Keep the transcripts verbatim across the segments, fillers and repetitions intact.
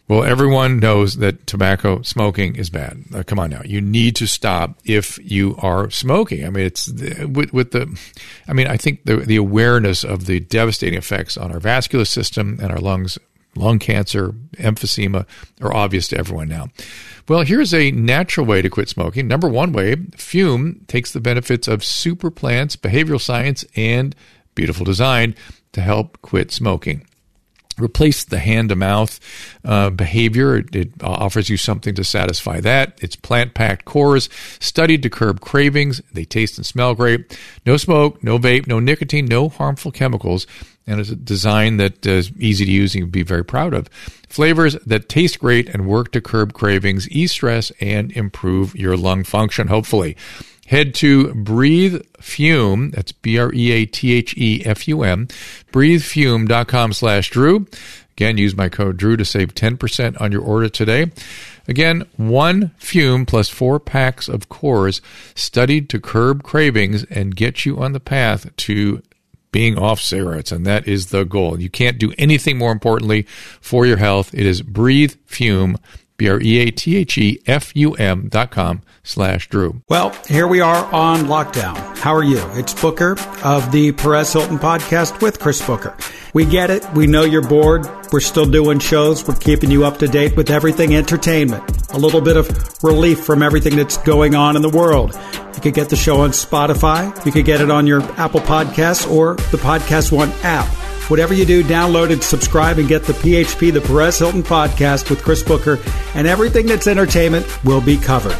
Well, everyone knows that tobacco smoking is bad. Uh, come on now. You need to stop if you are smoking. I mean, it's with, with the, I mean, I think the, the awareness of the devastating effects on our vascular system and our lungs, lung cancer, emphysema are obvious to everyone now. Well, here's a natural way to quit smoking. Number one way, Fume takes the benefits of super plants, behavioral science, and beautiful design to help quit smoking. Replace the hand-to-mouth uh, behavior. It, it offers you something to satisfy that. It's plant-packed cores, studied to curb cravings. They taste and smell great. No smoke, no vape, no nicotine, no harmful chemicals. And it's a design that is easy to use and you can be very proud of. Flavors that taste great and work to curb cravings, ease stress, and improve your lung function, hopefully. Head to Breathe Fume, that's B R E A T H E F U M, breathefume.com slash Drew. Again, use my code Drew to save ten percent on your order today. Again, one Fume plus four packs of cores studied to curb cravings and get you on the path to being off cigarettes, and that is the goal. You can't do anything more importantly for your health. It is Breathe Fume, B R E A T H E F U M dot com slash Drew. Well, here we are on lockdown. How are you? It's Booker of the Perez Hilton podcast with Chris Booker. We get it. We know you're bored. We're still doing shows. We're keeping you up to date with everything entertainment. A little bit of relief from everything that's going on in the world. You could get the show on Spotify. You could get it on your Apple Podcasts or the Podcast One app. Whatever you do, download and subscribe and get the P H P, the Perez Hilton podcast with Chris Booker, and everything that's entertainment will be covered.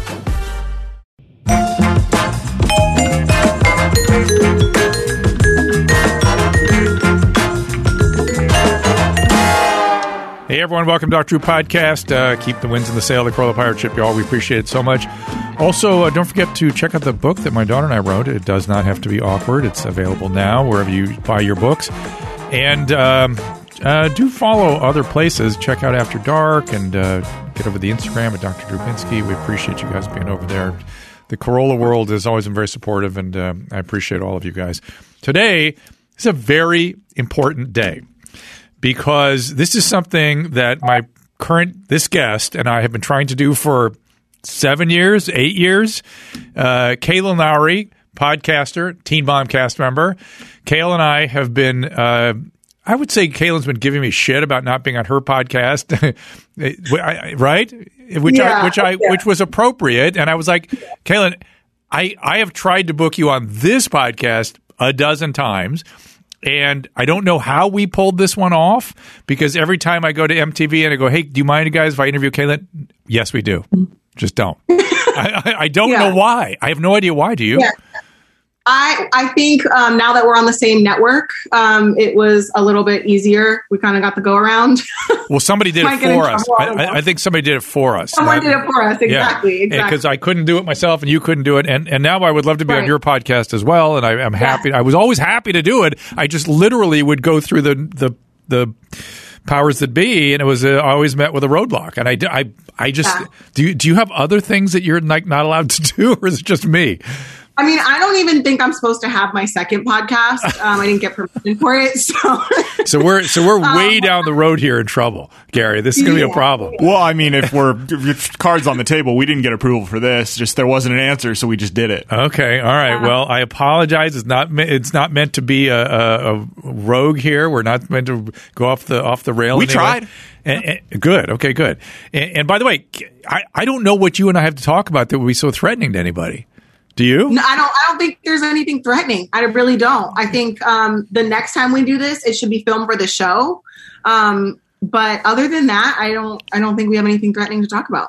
Hey, everyone. Welcome to Doctor Drew Podcast. Uh, keep the winds in the sail, the Corolla Pirate Ship, y'all. We appreciate it so much. Also, uh, don't forget to check out the book that my daughter and I wrote. It does not have to be awkward. It's available now wherever you buy your books. And um, uh, do follow other places. Check out After Dark and uh, get over the Instagram at Doctor Drew Pinsky. We appreciate you guys being over there. The Corolla world has always been very supportive, and uh, I appreciate all of you guys. Today is a very important day, because this is something that my current, this guest and I have been trying to do for seven years, eight years. Uh, Kayla Lowry, podcaster, Teen Mom cast member. Kayla and I have been, uh, I would say Kayla's been giving me shit about not being on her podcast, right? Which yeah, I, which I, yeah. which was appropriate. And I was like, Kayla, I, I have tried to book you on this podcast a dozen times. And I don't know how we pulled this one off, because every time I go to M T V and I go, hey, do you mind, guys, if I interview Kayla? Yes, we do. Just don't. I, I, I don't yeah. know why. I have no idea why. Do you? Yeah. I I think um, now that we're on the same network, um, it was a little bit easier. We kind of got the go around. Well, somebody did it for us. I, I, I think somebody did it for us. Someone that, did it for us. Exactly. Yeah. Exactly. Because I couldn't do it myself and you couldn't do it. And and now I would love to be right. on your podcast as well. And I, I'm happy. Yeah. I was always happy to do it. I just literally would go through the the the powers that be, and it was uh, always met with a roadblock. And I, I, I just yeah. do. You, do you have other things that you're like not allowed to do, or is it just me? I mean, I don't even think I'm supposed to have my second podcast. Um, I didn't get permission for it, so so we're so we're way um, down the road here in trouble, Gary. This is going to yeah, be a problem. Well, I mean, if we're if cards on the table, we didn't get approval for this. Just there wasn't an answer, so we just did it. Okay, all right. Yeah. Well, I apologize. It's not it's not meant to be a, a, a rogue here. We're not meant to go off the off the rail. We anyway. tried. And, and, good. Okay, good. And, and by the way, I, I don't know what you and I have to talk about that would be so threatening to anybody. Do you? No, I don't. I don't think there's anything threatening. I really don't. I think um, the next time we do this, it should be filmed for the show. Um, but other than that, I don't. I don't think we have anything threatening to talk about.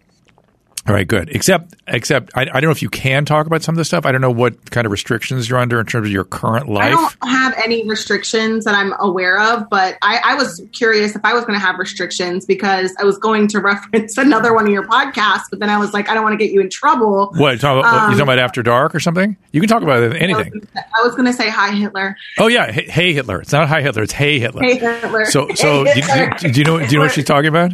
All right, good. Except, except I, I don't know if you can talk about some of this stuff. I don't know what kind of restrictions you're under in terms of your current life. I don't have any restrictions that I'm aware of, but I, I was curious if I was going to have restrictions because I was going to reference another one of your podcasts, but then I was like, I don't want to get you in trouble. What, you talking about, um, you talking about After Dark or something? You can talk about anything. I was going to say Hi Hitler. Oh yeah, hey, hey Hitler. It's not Hi Hitler. It's Hey Hitler. Hey Hitler. So, so hey do, Hitler. do, do you know? Do you know what she's talking about?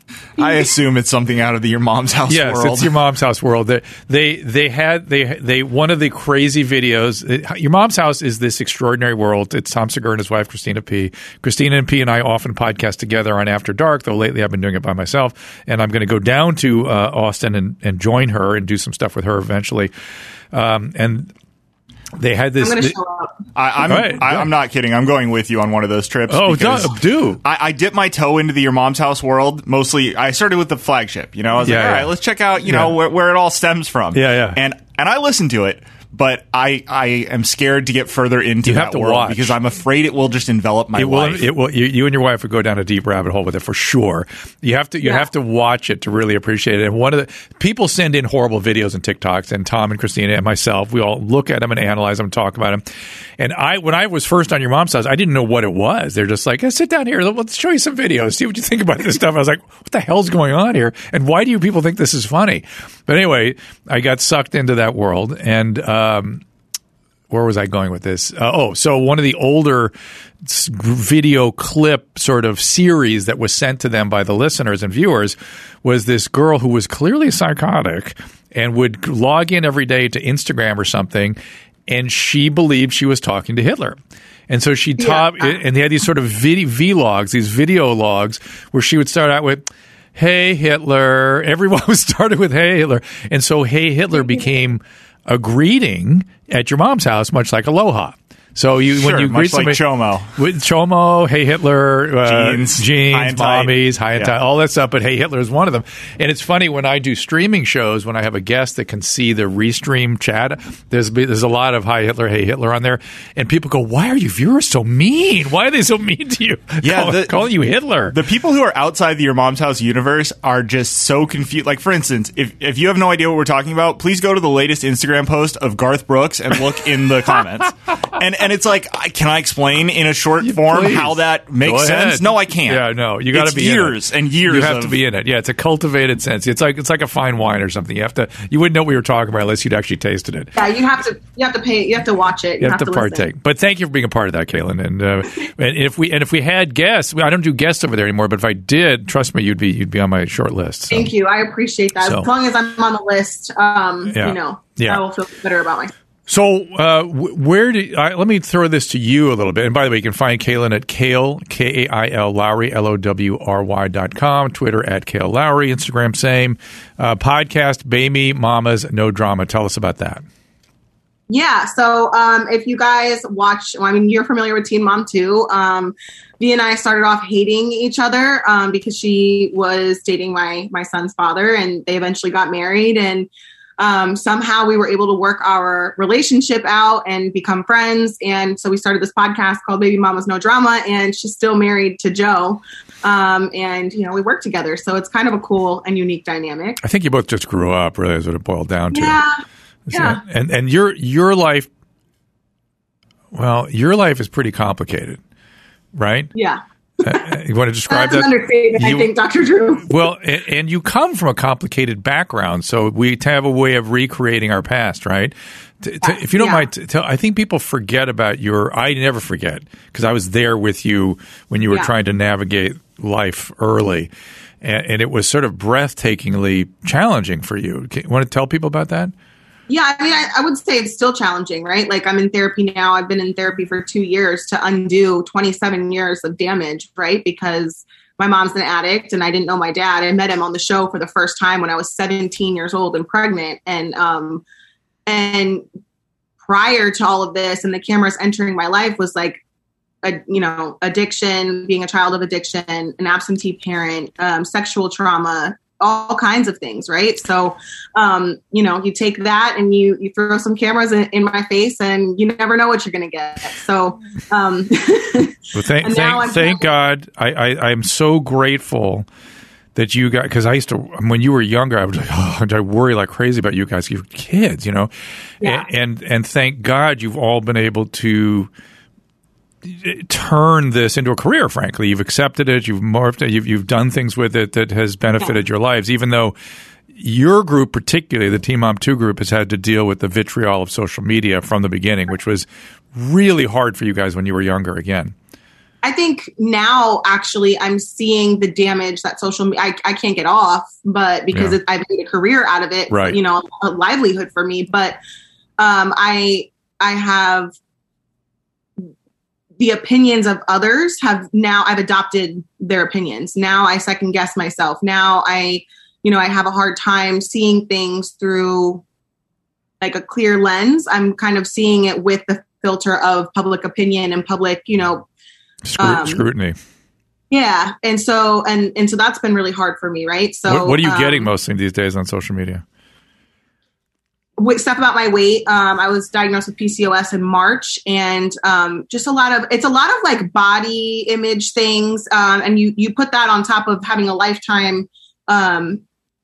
I assume it's something out of the Your Mom's House yes, world. It's Your Mom's House world. They, they they had they they one of the crazy videos. Your Mom's House is this extraordinary world. It's Tom Segura and his wife Christina P. Christina and P and I often podcast together on After Dark. Though lately I've been doing it by myself, and I'm going to go down to uh, Austin and, and join her and do some stuff with her eventually. Um, and they had this. I'm going to show up. I, I'm, right, I, yeah. I'm not kidding. I'm going with you on one of those trips. Oh, because do. do. I, I dipped my toe into the Your Mom's House world. Mostly, I started with the flagship. You know, I was Yeah, like, all yeah. right, let's check out, you Yeah. know, where, where it all stems from. Yeah, yeah. And and I listened to it, but I I am scared to get further into You that have to world watch. because I'm afraid it will just envelop my It will. life. It will. You, you and your wife would go down a deep rabbit hole with it for sure. You have to. You Yeah. have to watch it to really appreciate it. And one of the people send in horrible videos and TikToks, and Tom and Christina and myself, we all look at them and analyze them, and talk about them. And I, when I was first on Your Mom's House, I didn't know what it was. They're just like, hey, sit down here. Let's show you some videos. See what you think about this stuff. I was like, what the hell's going on here? And why do you people think this is funny? But anyway, I got sucked into that world, and. Um, Where was I going with this? Uh, oh, so one of the older s- video clip sort of series that was sent to them by the listeners and viewers was this girl who was clearly psychotic and would log in every day to Instagram or something, and she believed she was talking to Hitler. And so she taught, Yeah. and they had these sort of vid- vlogs, these video logs, where she would start out with, "Hey Hitler." Everyone was started with "Hey Hitler," and so "Hey Hitler" became a greeting at Your Mom's House, much like aloha. So you Sure, when you much greet like somebody Chomo. with Chomo, "Hey Hitler," uh, Jeans, jeans, high and tight. mommies, high and Yeah. tight, all that stuff. But "Hey Hitler" is one of them. And it's funny when I do streaming shows, when I have a guest that can see the restream chat, there's there's a lot of "Hi Hitler, Hey Hitler" on there, and people go, "Why are you viewers so mean? Why are they so mean to you? Yeah, Call, the- calling you Hitler." The people who are outside the Your Mom's House universe are just so confused. Like, for instance, if, if you have no idea what we're talking about, please go to the latest Instagram post of Garth Brooks and look in the comments. And and it's like, I, can I explain in a short form Please. how that makes Go ahead. sense? No, I can't. Yeah, no, you got to It's be years in it. and years. You have of, to be in it. Yeah, it's a cultivated sense. It's like it's like a fine wine or something. You have to. You wouldn't know what we were talking about unless you'd actually tasted it. Yeah, you have to. You have to pay. You have to watch it. You have to listen. partake. But thank you for being a part of that, Kaylin. And uh, and if we and if we had guests, I don't do guests over there anymore. But if I did, trust me, you'd be you'd be on my short list. So. Thank you. I appreciate that. So- As long as I'm on the list, um, Yeah. you know, Yeah. I will feel better about myself. So, uh, wh- where do I, let me throw this to you a little bit. And by the way, you can find Kaylin at Kale, K A I L Lowry, L O W R Y dot com, Twitter at Kale Lowry, Instagram same, uh, podcast, Baby Mamas No Drama. Tell us about that. Yeah. So um, if you guys watch, well, I mean, you're familiar with Teen Mom too. Um, V and I started off hating each other um, because she was dating my my son's father, and they eventually got married. And um, somehow we were able to work our relationship out and become friends. And so we started this podcast called Baby Mamas No Drama, and she's still married to Joe. Um, and, you know, we work together. So it's kind of a cool and unique dynamic. I think you both just grew up, really, is what it boiled down to. Yeah. So- Yeah. And, and your, your life, well, your life is pretty complicated, right? Yeah. Uh, you want to describe That's that? an understatement, You- I think, Doctor Drew. Well, and, and you come from a complicated background, so we have a way of recreating our past, right? T- t- if you don't Yeah. mind, t- tell, I think people forget about your. I never forget because I was there with you when you were Yeah. trying to navigate life early, and, and it was sort of breathtakingly challenging for you. Can, you want to tell people about that? Yeah, I mean, I, I would say it's still challenging, right? Like I'm in therapy now. I've been in therapy for two years to undo twenty-seven years of damage, right? Because my mom's an addict and I didn't know my dad. I met him on the show for the first time when I was seventeen years old and pregnant. And, um, and prior to all of this and the cameras entering my life was like, a, you know, addiction, being a child of addiction, an absentee parent, um, sexual trauma, all kinds of things, right? So, um, you know, you take that and you you throw some cameras in, in my face, and you never know what you're going to get. So, um, Well, thank, And now I'm- thank, thank God. I, I, I'm so grateful that you got, because I used to, when you were younger, I was like, oh, I worry like crazy about you guys. You're kids, you know? Yeah. And, and, and thank God you've all been able to turn this into a career, frankly. You've accepted it. You've morphed it. You've, you've done things with it that has benefited your lives, even though your group, particularly the Teen Mom two group, has had to deal with the vitriol of social media from the beginning, which was really hard for you guys when you were younger again. I think now actually I'm seeing the damage that social media, I, I can't get off, but because Yeah. it, I've made a career out of it, Right. you know, a livelihood for me. But um, I, I have the opinions of others have now I've adopted their opinions. Now I second guess myself. Now I, you know, I have a hard time seeing things through like a clear lens. I'm kind of seeing it with the filter of public opinion and public, you know, Scru- um, scrutiny. Yeah. And so, and, and so that's been really hard for me. Right. So What, what are you um, getting mostly these days on social media? with stuff about my weight. Um, I was diagnosed with P C O S in March, and um, just a lot of, it's a lot of like body image things. Um, and you, you put that on top of having a lifetime, um,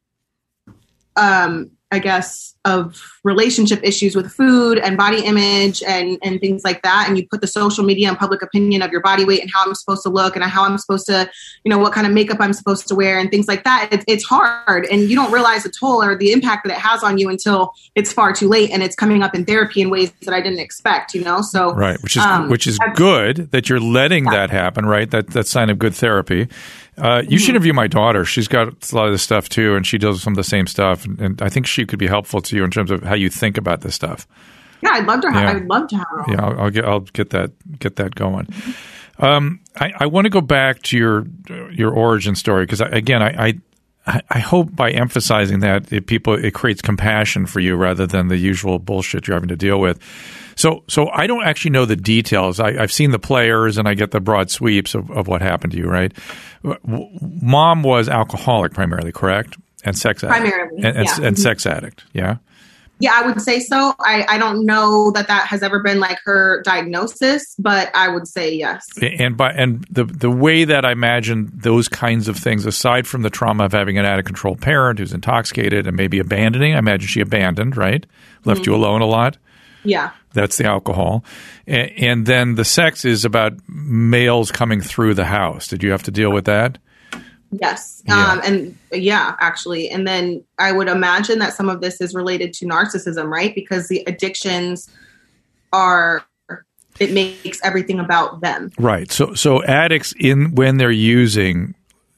um, I guess, of relationship issues with food and body image and, and things like that. And you put the social media and public opinion of your body weight and how I'm supposed to look and how I'm supposed to, you know, what kind of makeup I'm supposed to wear and things like that. It's, it's hard. And you don't realize the toll or the impact that it has on you until it's far too late. And it's coming up in therapy in ways that I didn't expect, you know? So, Right. Which is, um, which is I've- good that you're letting Yeah. that happen, right? That, that's a sign of good therapy. Uh, you Mm-hmm. should interview my daughter. She's got a lot of this stuff too, and she does some of the same stuff. And, and I think she could be helpful to you in terms of how you think about this stuff. yeah, I'd love to have, Yeah. I'd love to have her on. Yeah, I'll, I'll get I'll get that get that going. Um, I, I want to go back to your your origin story because again, I, I I hope by emphasizing that it people it creates compassion for you rather than the usual bullshit you're having to deal with. So so I don't actually know the details. I, I've seen the players and I get the broad sweeps of, of what happened to you. Right, W- Mom was alcoholic primarily, correct, and sex addict. Primarily, and, and, yeah. and sex addict. Yeah. Yeah, I would say so. I, I don't know that that has ever been like her diagnosis, but I would say yes. And by and the the way that I imagine those kinds of things, aside from the trauma of having an out of control parent who's intoxicated and maybe abandoning, I imagine she abandoned, right? Left Mm-hmm. you alone a lot. Yeah. That's the alcohol, and, and then the sex is about males coming through the house. Did you have to deal with that? Yes. Yeah. Um, and yeah, actually. And then I would imagine that some of this is related to narcissism, right? Because the addictions are, it makes everything about them. Right. So so addicts in when they're using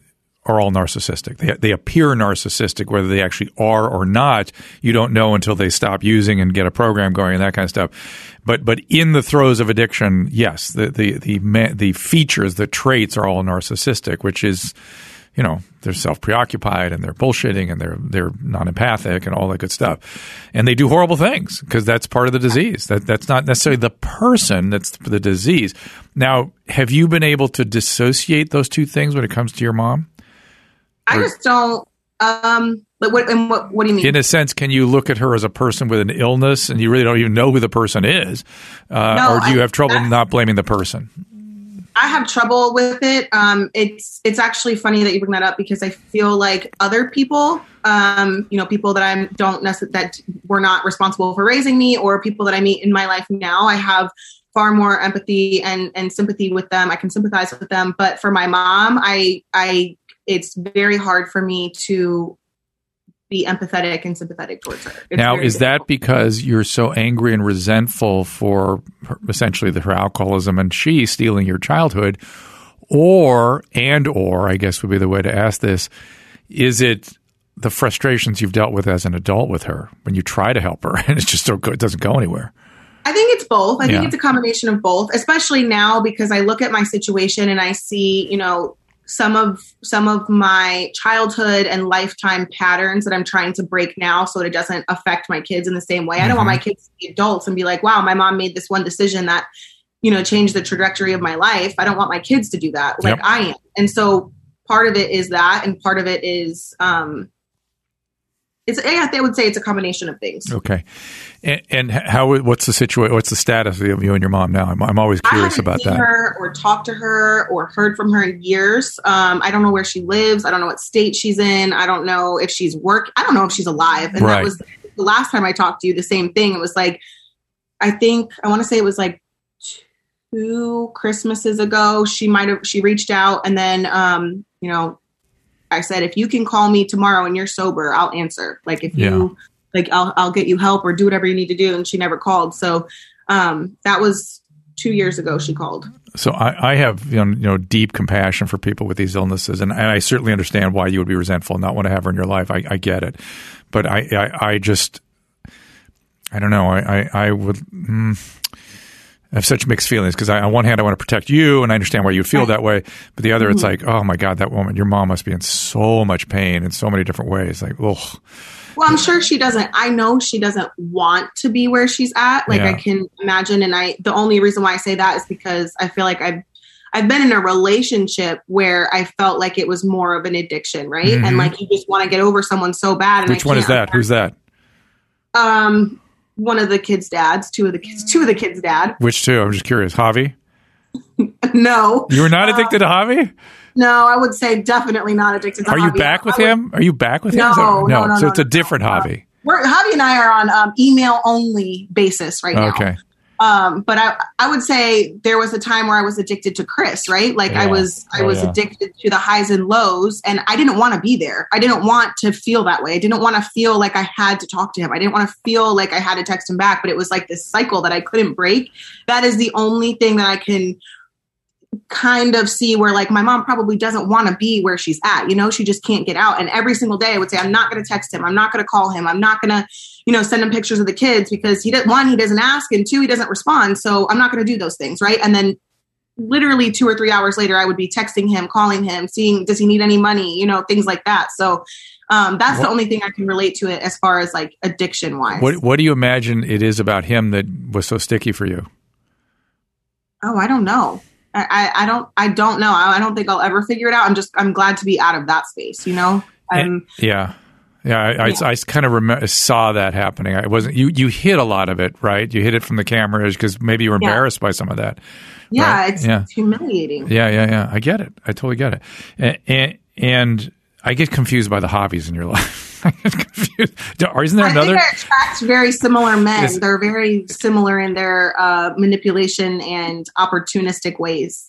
are all narcissistic. They they appear narcissistic, whether they actually are or not. You don't know until they stop using and get a program going and that kind of stuff. But but in the throes of addiction, yes, the the the ma- the features, the traits are all narcissistic, which is, you know, they're self-preoccupied and they're bullshitting and they're they're non-empathic and all that good stuff. And they do horrible things because that's part of the disease. That that's not necessarily the person, that's the disease. Now, have you been able to dissociate those two things when it comes to your mom? I just don't, um, but what, and what, what do you mean? In a sense, can you look at her as a person with an illness and you really don't even know who the person is? Uh, No, or do you I- have trouble that's- not blaming the person? I have trouble with it. Um, it's it's actually funny that you bring that up because I feel like other people, um, you know, people that I don't necessarily that were not responsible for raising me, or people that I meet in my life now, I have far more empathy and and sympathy with them. I can sympathize with them, but for my mom, I I it's very hard for me to be empathetic and sympathetic towards her. It's Now, very is that difficult. because you're so angry and resentful for her, essentially the, her alcoholism and she stealing your childhood, or and or I guess would be the way to ask this, is it the frustrations you've dealt with as an adult with her when you try to help her and it just don't go, it doesn't go anywhere? I think it's both. I Yeah. think it's a combination of both, especially now because I look at my situation and I see, you know, some of some of my childhood and lifetime patterns that I'm trying to break now so it doesn't affect my kids in the same way. I don't want my kids to be adults and be like, wow, my mom made this one decision that, you know, changed the trajectory of my life. I don't want my kids to do that like Yep. I am. And so part of it is that, and part of it is, um, it's, I would say it's a combination of things. Okay. And, and how, what's the situation? What's the status of you and your mom now? I'm, I'm always I curious haven't about seen that. her or talked to her or heard from her in years. Um, I don't know where she lives. I don't know what state she's in. I don't know if she's work. I don't know if she's alive. And Right. that was the last time I talked to you, the same thing. It was like, I think, I want to say it was like two Christmases ago. She might have, she reached out and then, um, you know, I said, if you can call me tomorrow and you're sober, I'll answer. Like if you, like, I'll, I'll get you help or do whatever you need to do. And she never called. So, um, that was two two years ago she called. So I, I have you know, you know deep compassion for people with these illnesses, and, and I certainly understand why you would be resentful and not want to have her in your life. I, I get it, but I, I, I just I don't know. I I, I would. Mm, I have such mixed feelings because on one hand I want to protect you and I understand why you would feel that way, but the other mm-hmm. it's like, oh my God, that woman, your mom must be in so much pain in so many different ways. Like, ugh. Well, I'm sure she doesn't. I know she doesn't want to be where she's at. Like yeah. I can imagine, and I. The only reason why I say that is because I feel like I've I've been in a relationship where I felt like it was more of an addiction, right? Mm-hmm. And like you just want to get over someone so bad. And Which I one is that? Who's that? Um. One of the kids' dads, two of the kids, two of the kids' dad. Which two? I'm just curious. Javi? No. You were not addicted uh, to Javi? No, I would say definitely not addicted to Are Javi. Are you back with would, him? Are you back with no, him? No, no, no. So no, it's a no, different no. Javi. We're, Javi and I are on um, email only basis right now. Okay. Um, but I, I would say there was a time where I was addicted to Chris, right? Like yeah. I was, I oh, was yeah. addicted to the highs and lows, and I didn't want to be there. I didn't want to feel that way. I didn't want to feel like I had to talk to him. I didn't want to feel like I had to text him back, but it was like this cycle that I couldn't break. That is the only thing that I can kind of see where like my mom probably doesn't want to be where she's at. You know, she just can't get out. And every single day I would say, I'm not going to text him. I'm not going to call him. I'm not going to, you know, send him pictures of the kids because he doesn't, one, he doesn't ask, and two, he doesn't respond. So I'm not going to do those things. Right. And then literally two or three hours later, I would be texting him, calling him, seeing, does he need any money? You know, things like that. So um, that's what, the only thing I can relate to it as far as like addiction wise. What, what do you imagine it is about him that was so sticky for you? Oh, I don't know. I, I don't, I don't know. I don't think I'll ever figure it out. I'm just, I'm glad to be out of that space, you know? I'm, yeah. Yeah. I, yeah. I, I kind of rem- saw that happening. I wasn't, you, you hit a lot of it, right? You hit it from the cameras because maybe you were yeah. embarrassed by some of that. Yeah. Right? It's, yeah. it's humiliating. Yeah. Yeah. Yeah. I get it. I totally get it. And, and, and I get confused by the hobbies in your life. I get confused. Isn't there I another? think I attract very similar men. Is, They're very similar in their uh, manipulation and opportunistic ways.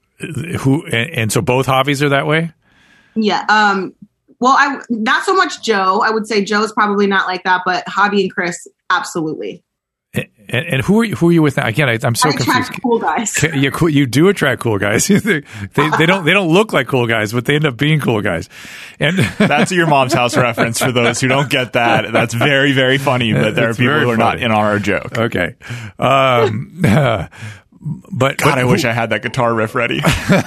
Who and, and so both hobbies are that way? Yeah. Um, well, I not so much Joe. I would say Joe's probably not like that, but Javi and Chris, absolutely. And, and who are you, who are you with now? Again, I, I'm so I attract confused. Cool guys. You, you do attract cool guys. they, they, they don't they don't look like cool guys, but they end up being cool guys. And that's your mom's house reference for those who don't get that. That's very very funny, but there it's are people who are funny. not in our joke. Okay. Um, uh, But God, but I who, wish I had that guitar riff ready.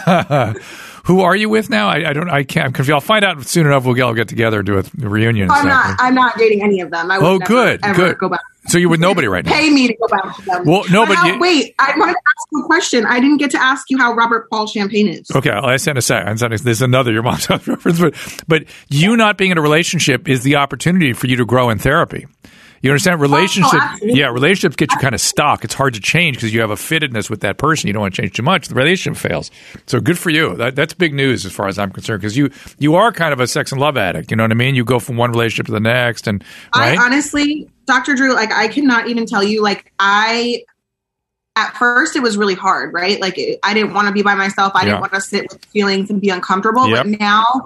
Who are you with now? I, I don't. I can't. I'm confused. I'll find out soon enough. We'll all get together and do a reunion. I'm not. I'm not dating any of them. I would oh, never, good. Ever good. Go back. So you're with nobody right now. Pay me to go back to them. Well, no, but uh, you, wait. I wanted to ask you a question. I didn't get to ask you how Robert Paul Champagne is. Okay, I'll ask that in a second. There's another your mom's house reference, but but you not being in a relationship is the opportunity for you to grow in therapy. You understand? Relationship, oh, oh, yeah, relationships get you kind of stuck. It's hard to change because you have a fittedness with that person. You don't want to change too much. The relationship fails. So good for you. That, that's big news as far as I'm concerned because you you are kind of a sex and love addict. You know what I mean? You go from one relationship to the next, and right? I honestly, Doctor Drew, like I cannot even tell you. Like I, at first, it was really hard, right? Like it, I didn't want to be by myself. I yeah. didn't want to sit with feelings and be uncomfortable. Yep. But now,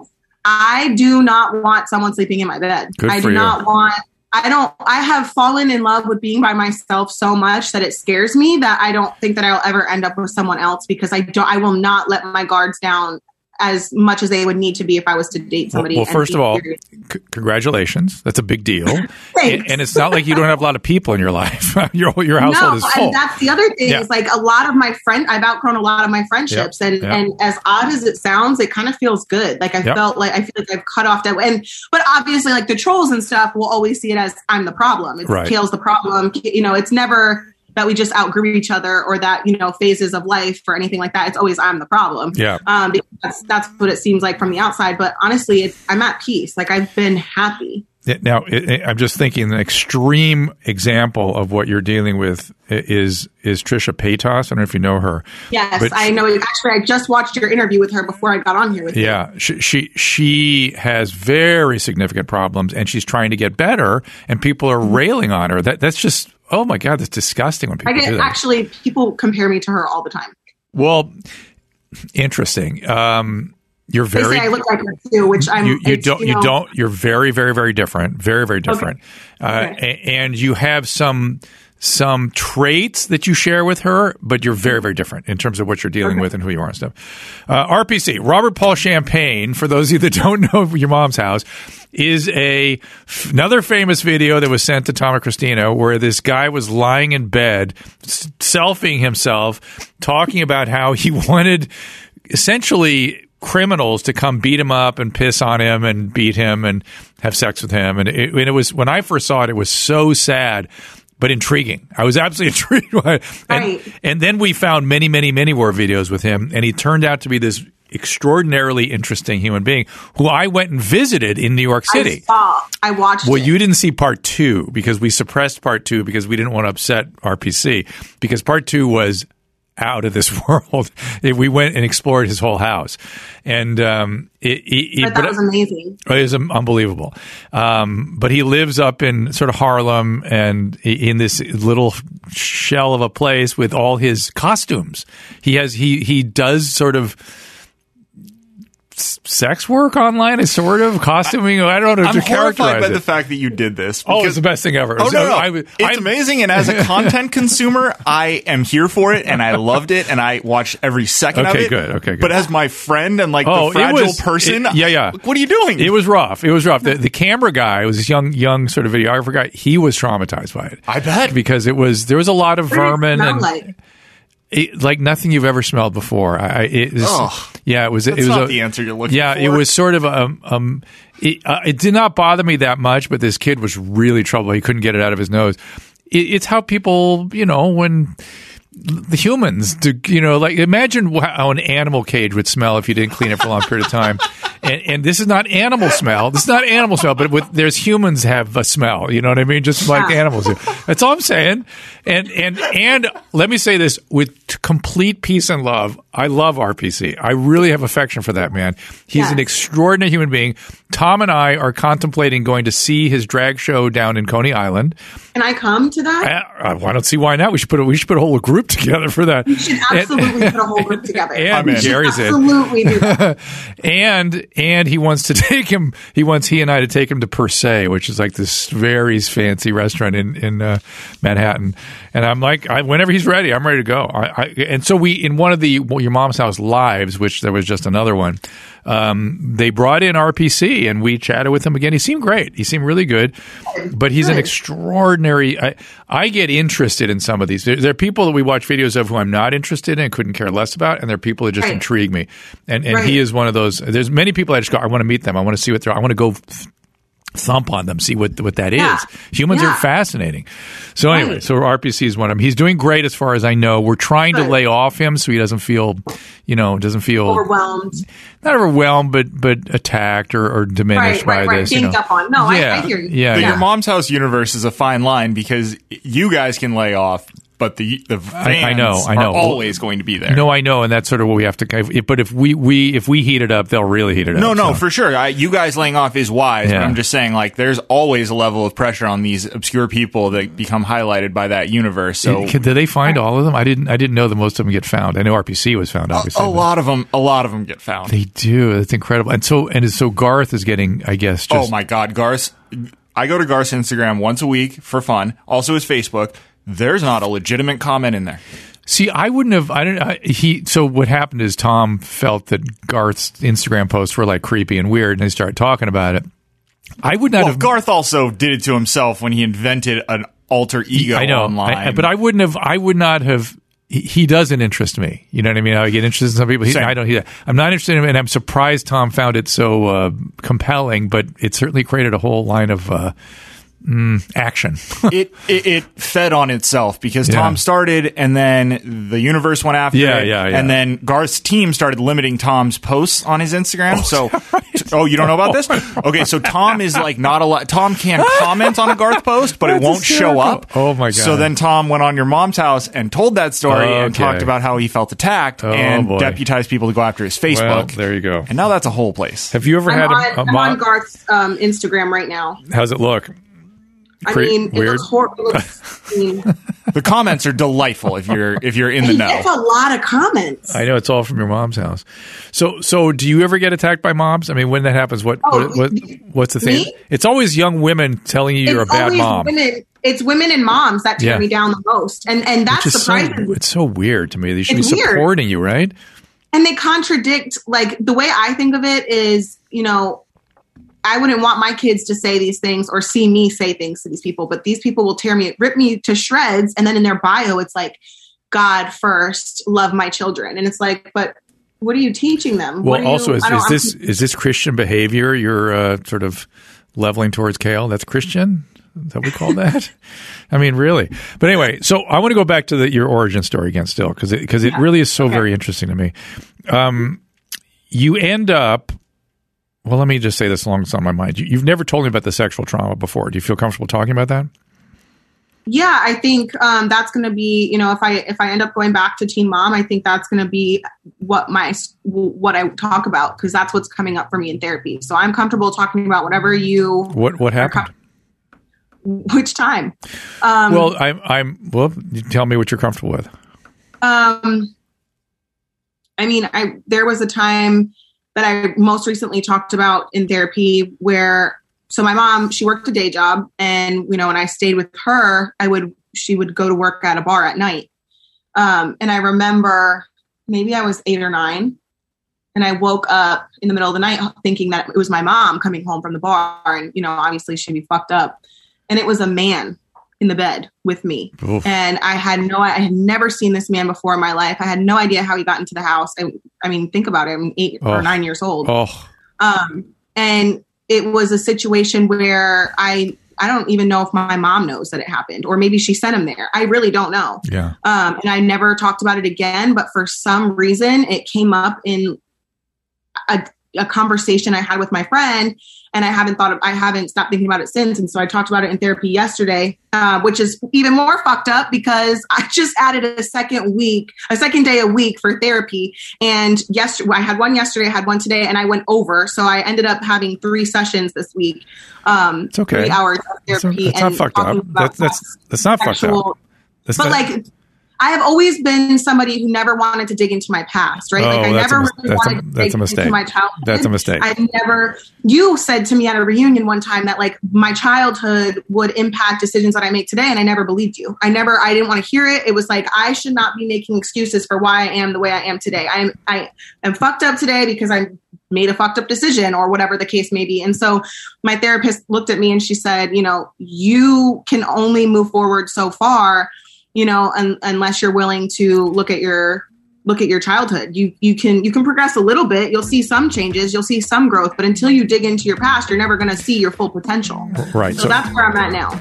I do not want someone sleeping in my bed. Good I for do you. not want. I don't, I have fallen in love with being by myself so much that it scares me that I don't think that I'll ever end up with someone else because I don't, I will not let my guards down as much as they would need to be if I was to date somebody. Well, well first of all, c- congratulations. That's a big deal. and, and it's not like you don't have a lot of people in your life. your your household no, is full. And that's the other thing yeah. is like a lot of my friend, I've outgrown a lot of my friendships yep. and, yep. and as odd as it sounds, it kind of feels good. Like I yep. felt like, I feel like I've cut off that. And, but obviously like the trolls and stuff will always see it as I'm the problem. It's right. Kale's the problem. You know, it's never that we just outgrew each other or that, you know, phases of life or anything like that. It's always I'm the problem. Yeah. Um, because that's, that's what it seems like from the outside. But honestly, it, I'm at peace. Like I've been happy. Now, it, it, I'm just thinking an extreme example of what you're dealing with is is Trisha Paytas. I don't know if you know her. Yes, but I know. Actually, I just watched your interview with her before I got on here with you. Yeah, she, she she has very significant problems, and she's trying to get better, and people are railing on her. That that's just oh my god, that's disgusting when people I get, do that. Actually, people compare me to her all the time. Well, interesting. Um, You're very. They say I look like her too, which I'm. You, you don't. You, you know, don't. You're very, very, very different. Very, very different. Okay. Uh, Okay. and you have some some traits that you share with her, but you're very, very different in terms of what you're dealing okay. with and who you are and stuff. Uh, R P C, Robert Paul Champagne, for those of you that don't know Your Mom's House, is a another famous video that was sent to Tom and Christina where this guy was lying in bed, selfieing himself, talking about how he wanted essentially criminals to come beat him up and piss on him and beat him and have sex with him. And it, and it was, when I first saw it, it was so sad, but intriguing. I was absolutely intrigued by it. And, right. and then we found many, many, many more videos with him, and he turned out to be this extraordinarily interesting human being who I went and visited in New York City. I saw. I watched Well, it. you didn't see part two because we suppressed part two because we didn't want to upset R P C, because part two was out of this world. We went and explored his whole house, and um, it, it, but that but was amazing. It was unbelievable. Um, but he lives up in sort of Harlem and in this little shell of a place with all his costumes. He has he he does sort of sex work online, is sort of costuming. I don't know how I'm to characterize horrified by it. the fact that you did this. Oh, it's the best thing ever. Oh, so no, no. I, it's I, amazing, and as a content consumer, I am here for it, and I loved it, and I watched every second okay, of it. good. Okay, good. But as my friend and like oh, the fragile it was, person, it, yeah, yeah. what are you doing? It was rough. It was rough. The, the camera guy was this young, young sort of videographer guy. He was traumatized by it. I bet, because it was there was a lot of what vermin did it and. smell like? It, like nothing you've ever smelled before. I, it was, oh, yeah, it was. That's it was not a, the answer you're looking yeah, for. it was sort of um, um it, uh, it did not bother me that much, but this kid was really trouble. He couldn't get it out of his nose. It, it's how people, you know, when the humans, do, you know, like imagine how an animal cage would smell if you didn't clean it for a long period of time. And, and this is not animal smell. This is not animal smell, but with, there's humans have a smell. You know what I mean? Just like animals do. That's all I'm saying. And and and let me say this with complete peace and love. I love R P C. I really have affection for that man. He's yes. an extraordinary human being. Tom and I are contemplating going to see his drag show down in Coney Island. Can I come to that? I, I don't see why not. We should put a, we should put a whole group together for that. We should absolutely and, put a whole group together. And we should Gary's absolutely in. do that. and and he wants to take him. He wants he and I to take him to Per Se, which is like this very fancy restaurant in in uh, Manhattan. And I'm like, I, whenever he's ready, I'm ready to go. I, I, and so we in one of the well, Your Mom's House lives, which there was just another one. Um, they brought in R P C and we chatted with him again. He seemed great. He seemed really good, but he's an extraordinary. I, I get interested in some of these. There, there are people that we watch videos of who I'm not interested in and couldn't care less about, and there are people that just right. intrigue me. And and right. he is one of those. There's many people I just go, I want to meet them. I want to see what they're. I want to go. Th- thump on them, see what what that yeah. is. Humans yeah. are fascinating. So anyway, right. so R P C is one of them. He's doing great as far as I know. We're trying Good. to lay off him so he doesn't feel, you know, doesn't feel overwhelmed. Not overwhelmed, but but attacked or, or diminished right, right, by right. this. Ganged you know. up on. No, yeah. I, I hear you. Yeah, the yeah. Your Mom's House universe is a fine line because you guys can lay off, but the the fans I, I know, I know. are always going to be there. No, I know, and that's sort of what we have to. If, but if we, we if we heat it up, they'll really heat it No, up. no, so. for sure. I, you guys laying off is wise, Yeah. but I'm just saying, like, there's always a level of pressure on these obscure people that become highlighted by that universe. So, Did, did they find all of them? I didn't. I didn't know that most of them get found. I know R P C was found. Obviously, a, a lot of them, a lot of them get found. They do. That's incredible. And so, and so Garth is getting, I guess. Just, Oh my God, Garth! I go to Garth's Instagram once a week for fun. Also, his Facebook. There's not a legitimate comment in there. See, I wouldn't have. I don't. I, he. So what happened is Tom felt that Garth's Instagram posts were like creepy and weird, and they started talking about it. I would not Well, have. Garth also did it to himself when he invented an alter ego I know, online. I, but I wouldn't have. I would not have. He, he doesn't interest me. You know what I mean? I get interested in some people. He, Same. I don't. He, I'm not interested in him, and I'm surprised Tom found it so uh, compelling. But it certainly created a whole line of. Uh, Mm, action. it, it it fed on itself because Yeah. Tom started and then the universe went after Yeah, it. yeah, yeah. And then Garth's team started limiting Tom's posts on his Instagram. so, t- oh, you don't know about this? Okay, so Tom is like not allowed. Tom can comment on a Garth post, but it That's won't show hysterical. up. Oh, my God. So then Tom went on Your Mom's House and told that story and Okay. talked about how he felt attacked Oh, and boy. deputized people to go after his Well, Facebook. there you go. And now that's a whole place. Have you ever I'm had on, a, a I'm mom? on Garth's um, Instagram right now. How's it look? I Cre- mean, it weird? looks horrible. It looks, I mean, The comments are delightful if you're if you're in the he know. gets a lot of comments. I know it's all from Your Mom's house. So, so do you ever get attacked by moms? I mean, when that happens, what, Oh, what, what me? what's the thing? Me? It's always young women telling you you're It's a bad always mom. Women, it's women and moms that tear Yeah. me down the most. And and that's Which is surprising. so, it's so weird to me. They should It's be weird. supporting you, right? And they contradict, like, the way I think of it is, you know, I wouldn't want my kids to say these things or see me say things to these people, but these people will tear me, rip me to shreds. And then in their bio, it's like, God first, love my children. And it's like, but what are you teaching them? What Well, are also, you, is, I don't- is this is this Christian behavior you're uh, sort of leveling towards Kale? That's Christian? Is that what we call that? I mean, really. But anyway, so I want to go back to the, your origin story again still, because it, cause it Yeah. really is so Okay. very interesting to me. Um, you end up, well, let me just say this along that's on my mind. You, you've never told me about the sexual trauma before. Do you feel comfortable talking about that? Yeah, I think um, that's going to be, you know, if I if I end up going back to Teen Mom, I think that's going to be what my what I talk about, because that's what's coming up for me in therapy. So I'm comfortable talking about whatever you. What what happened? Which time? Um, Well, I'm I'm well. You tell me what you're comfortable with. Um, I mean, I there was a time that I most recently talked about in therapy where, so my mom, she worked a day job, and you know, when I stayed with her, I would she would go to work at a bar at night. Um, and I remember maybe I was eight or nine, and I woke up in the middle of the night thinking that it was my mom coming home from the bar, and you know, obviously she'd be fucked up, and it was a man in the bed with me. Oof. And I had no, I had never seen this man before in my life. I had no idea how he got into the house. I, I mean, think about it. I'm eight Oh. or nine years old. Oh, Um, and it was a situation where I, I don't even know if my mom knows that it happened, or maybe she sent him there. I really don't know. yeah. Um, and I never talked about it again, but for some reason it came up in a, a conversation I had with my friend, and I haven't thought of, I haven't stopped thinking about it since. And so I talked about it in therapy yesterday, uh, which is even more fucked up because I just added a second week, a second day a week for therapy. And yesterday, I had one yesterday, I had one today, and I went over. So I ended up having three sessions this week. Um, It's okay. Three hours of That's, therapy. that's not and fucked talking up. about That's that's that's not fucked up. sexual- That's but not- like, I have always been somebody who never wanted to dig into my past, right? Oh, like I that's never a mis- really that's a- wanted to that's dig a mistake. into my childhood. That's a mistake. I never, you said to me at a reunion one time that like my childhood would impact decisions that I make today. And I never believed you. I never, I didn't want to hear it. It was like, I should not be making excuses for why I am the way I am today. I am, I am fucked up today because I made a fucked up decision or whatever the case may be. And so my therapist looked at me and she said, you know, you can only move forward so far, you know, un- unless you're willing to look at your look at your childhood. You you can you can progress a little bit. You'll see some changes. You'll see some growth. But until you dig into your past, you're never going to see your full potential. Right. So, So- that's where I'm at now.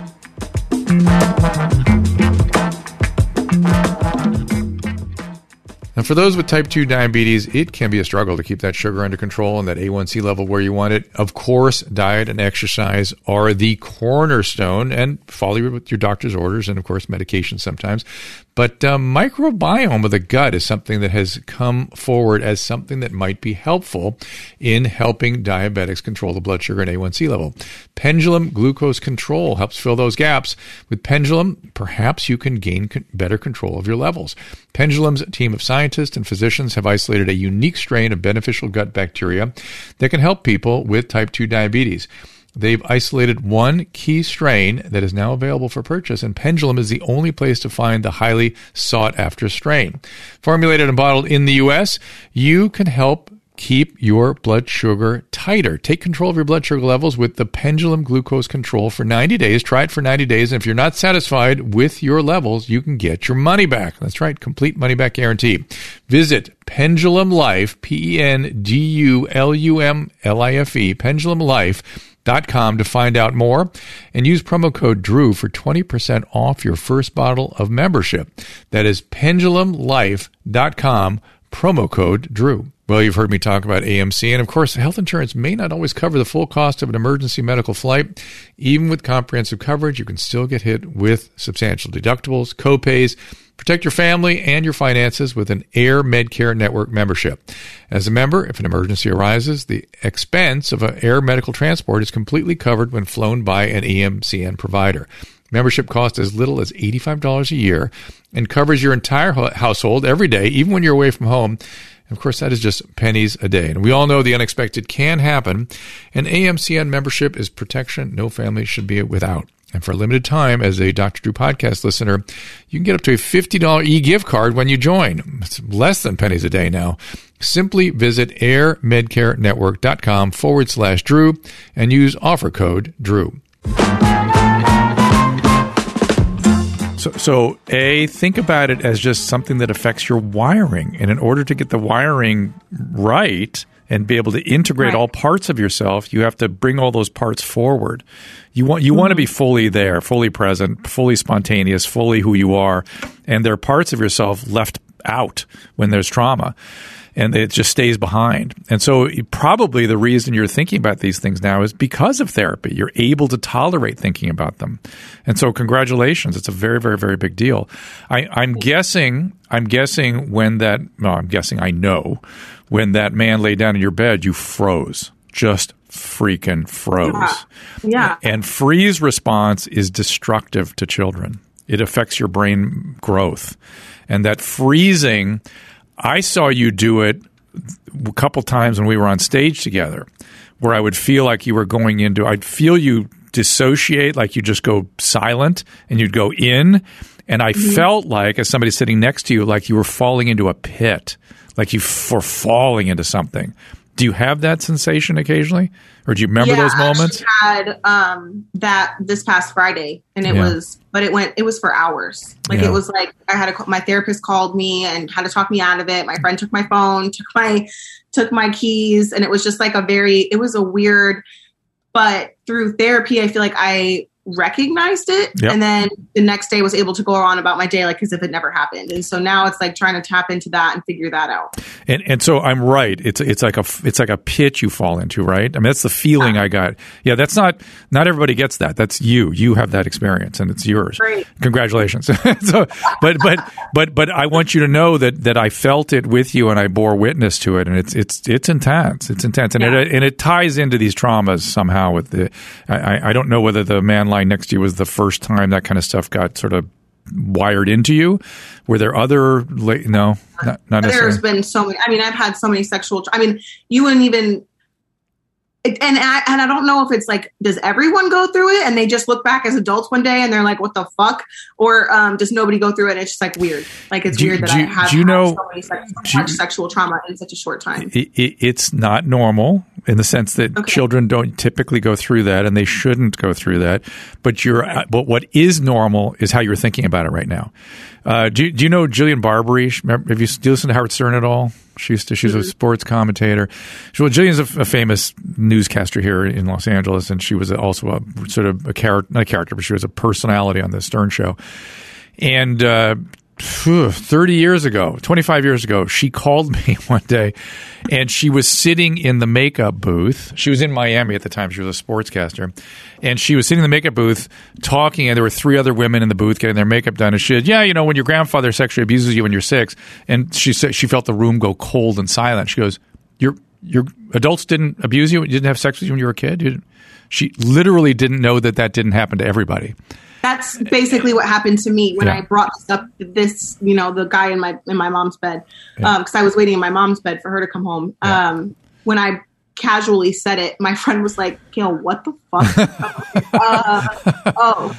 And for those with type two diabetes, it can be a struggle to keep that sugar under control and that A one C level where you want it. Of course, diet and exercise are the cornerstone, and follow with your doctor's orders, and of course, medication sometimes. But um, microbiome of the gut is something that has come forward as something that might be helpful in helping diabetics control the blood sugar and A one C level. Pendulum Glucose Control helps fill those gaps. With Pendulum, perhaps you can gain con- better control of your levels. Pendulum's team of scientists and physicians have isolated a unique strain of beneficial gut bacteria that can help people with type two diabetes. They've isolated one key strain that is now available for purchase, and Pendulum is the only place to find the highly sought-after strain. Formulated and bottled in the U S, you can help keep your blood sugar tighter. Take control of your blood sugar levels with the Pendulum Glucose Control for ninety days. Try it for ninety days, and if you're not satisfied with your levels, you can get your money back. That's right, complete money-back guarantee. Visit Pendulum Life, P E N D U L U M L I F E, pendulum life dot com to find out more, and use promo code DREW for twenty percent off your first bottle of membership. That is pendulum life dot com, promo code DREW. Well, you've heard me talk about A M C, and of course, health insurance may not always cover the full cost of an emergency medical flight. Even with comprehensive coverage, you can still get hit with substantial deductibles, co-pays. Protect your family and your finances with an Air Medcare Network membership. As a member, if an emergency arises, the expense of an air medical transport is completely covered when flown by an E M C N provider. Membership costs as little as eighty-five dollars a year and covers your entire household every day, even when you're away from home. Of course, that is just pennies a day. And we all know the unexpected can happen. An A M C N membership is protection no family should be without. And for a limited time, as a Doctor Drew podcast listener, you can get up to a fifty dollars e-gift card when you join. It's less than pennies a day now. Simply visit airmedcarenetwork.com forward slash Drew and use offer code Drew. So, so, A, think about it as just something that affects your wiring. And in order to get the wiring right and be able to integrate right. all parts of yourself, you have to bring all those parts forward. You want you mm-hmm. want to be fully there, fully present, fully spontaneous, fully who you are. And there are parts of yourself left out when there's trauma. And it just stays behind. And so probably the reason you're thinking about these things now is because of therapy. You're able to tolerate thinking about them. And so congratulations. It's a very, very, very big deal. I, I'm guessing, I'm guessing when that, no, I'm guessing I know, when that man lay down in your bed, you froze. Just freaking froze. Yeah. yeah. And freeze response is destructive to children. It affects your brain growth. And that freezing, I saw you do it a couple times when we were on stage together, where I would feel like you were going into, I'd feel you dissociate, like you just go silent and you'd go in. And I mm-hmm. felt like, as somebody sitting next to you, like you were falling into a pit, like you were falling into something. Do you have that sensation occasionally? Or do you remember yeah, those moments? I had um, that this past Friday, and it yeah. was, but it went, it was for hours. Like yeah. it was like I had a, my therapist called me and had to talk me out of it. My friend took my phone, took my, took my keys, and it was just like a very, it was a weird, but through therapy, I feel like I recognized it. Yep. And then the next day was able to go on about my day, like as if it never happened. And so now it's like trying to tap into that and figure that out. And and so I'm right. It's it's like a it's like a pit you fall into, right? I mean, that's the feeling yeah. I got. Yeah, that's not not everybody gets that. That's you. You have that experience, and it's yours. Great. Congratulations. so, but but but but I want you to know that that I felt it with you, and I bore witness to it, and it's it's it's intense. It's intense, and yeah. it and it ties into these traumas somehow. With the I I don't know whether the man next to you was the first time that kind of stuff got sort of wired into you. Were there other no not, not there's been so many. I mean, I've had so many sexual I mean you wouldn't even and I, and I don't know if it's like, does everyone go through it and they just look back as adults one day and they're like, what the fuck? Or um, does nobody go through it and it's just like weird? Like it's do, weird that do, I have do you know, so, many sex, so much you, sexual trauma in such a short time. It, it, it's not normal in the sense that okay. children don't typically go through that and they shouldn't go through that. But you're, right. but what is normal is how you're thinking about it right now. Uh, do, do you know Jillian Barbary? Have you, do you listen to Howard Stern at all? She used to, she's mm-hmm. a sports commentator. Well, Jillian's a, a famous newscaster here in Los Angeles, and she was also a sort of a character, not a character, but she was a personality on the Stern show. And uh, thirty years ago, twenty-five years ago, she called me one day, and she was sitting in the makeup booth. She was in Miami at the time. She was a sportscaster. And she was sitting in the makeup booth talking, and there were three other women in the booth getting their makeup done. And she said, yeah, you know, when your grandfather sexually abuses you when you're six. And she said she felt the room go cold and silent. She goes, your your adults didn't abuse you? You didn't have sex with you when you were a kid? You didn't? She literally didn't know that that didn't happen to everybody. That's basically what happened to me when yeah. I brought this up, this, you know, the guy in my in my mom's bed, yeah. um, because I was waiting in my mom's bed for her to come home. Yeah. Um, when I casually said it, my friend was like, Gail, what the fuck? uh, oh.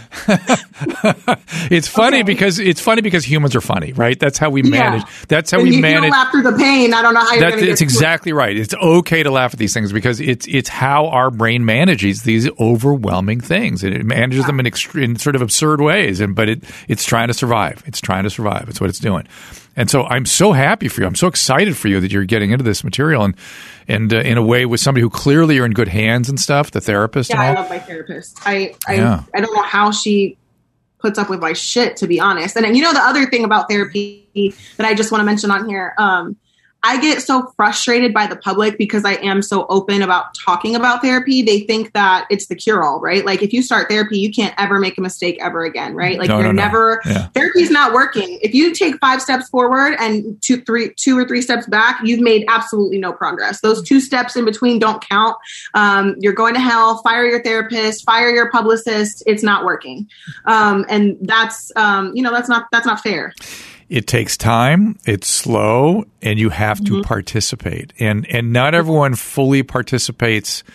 It's funny okay. because it's funny because humans are funny, right? That's how we manage. Yeah. That's how and we you, manage. You don't laugh through the pain. I don't know how you're going to get It's exactly right. It's okay to laugh at these things because it's it's how our brain manages these overwhelming things. And it manages yeah. them in, extre- in sort of absurd ways. And but it it's trying to survive. It's trying to survive. It's what it's doing. And so I'm so happy for you. I'm so excited for you that you're getting into this material and and uh, in a way with somebody who clearly you're in good hands and stuff, the therapist. Yeah, and all. I love my therapist. I I, yeah. I don't know how she puts up with my shit, to be honest. And, and you know, the other thing about therapy that I just want to mention on here, um, I get so frustrated by the public because I am so open about talking about therapy. They think that it's the cure-all, right? Like if you start therapy, you can't ever make a mistake ever again, right? Like no, you're no, no. never, yeah. therapy's not working. If you take five steps forward and two, three, two or three steps back, you've made absolutely no progress. Those two steps in between don't count. Um, you're going to hell, fire your therapist, fire your publicist. It's not working. Um, and that's, um, you know, that's not, that's not fair. It takes time, it's slow, and you have to mm-hmm. participate. And and not everyone fully participates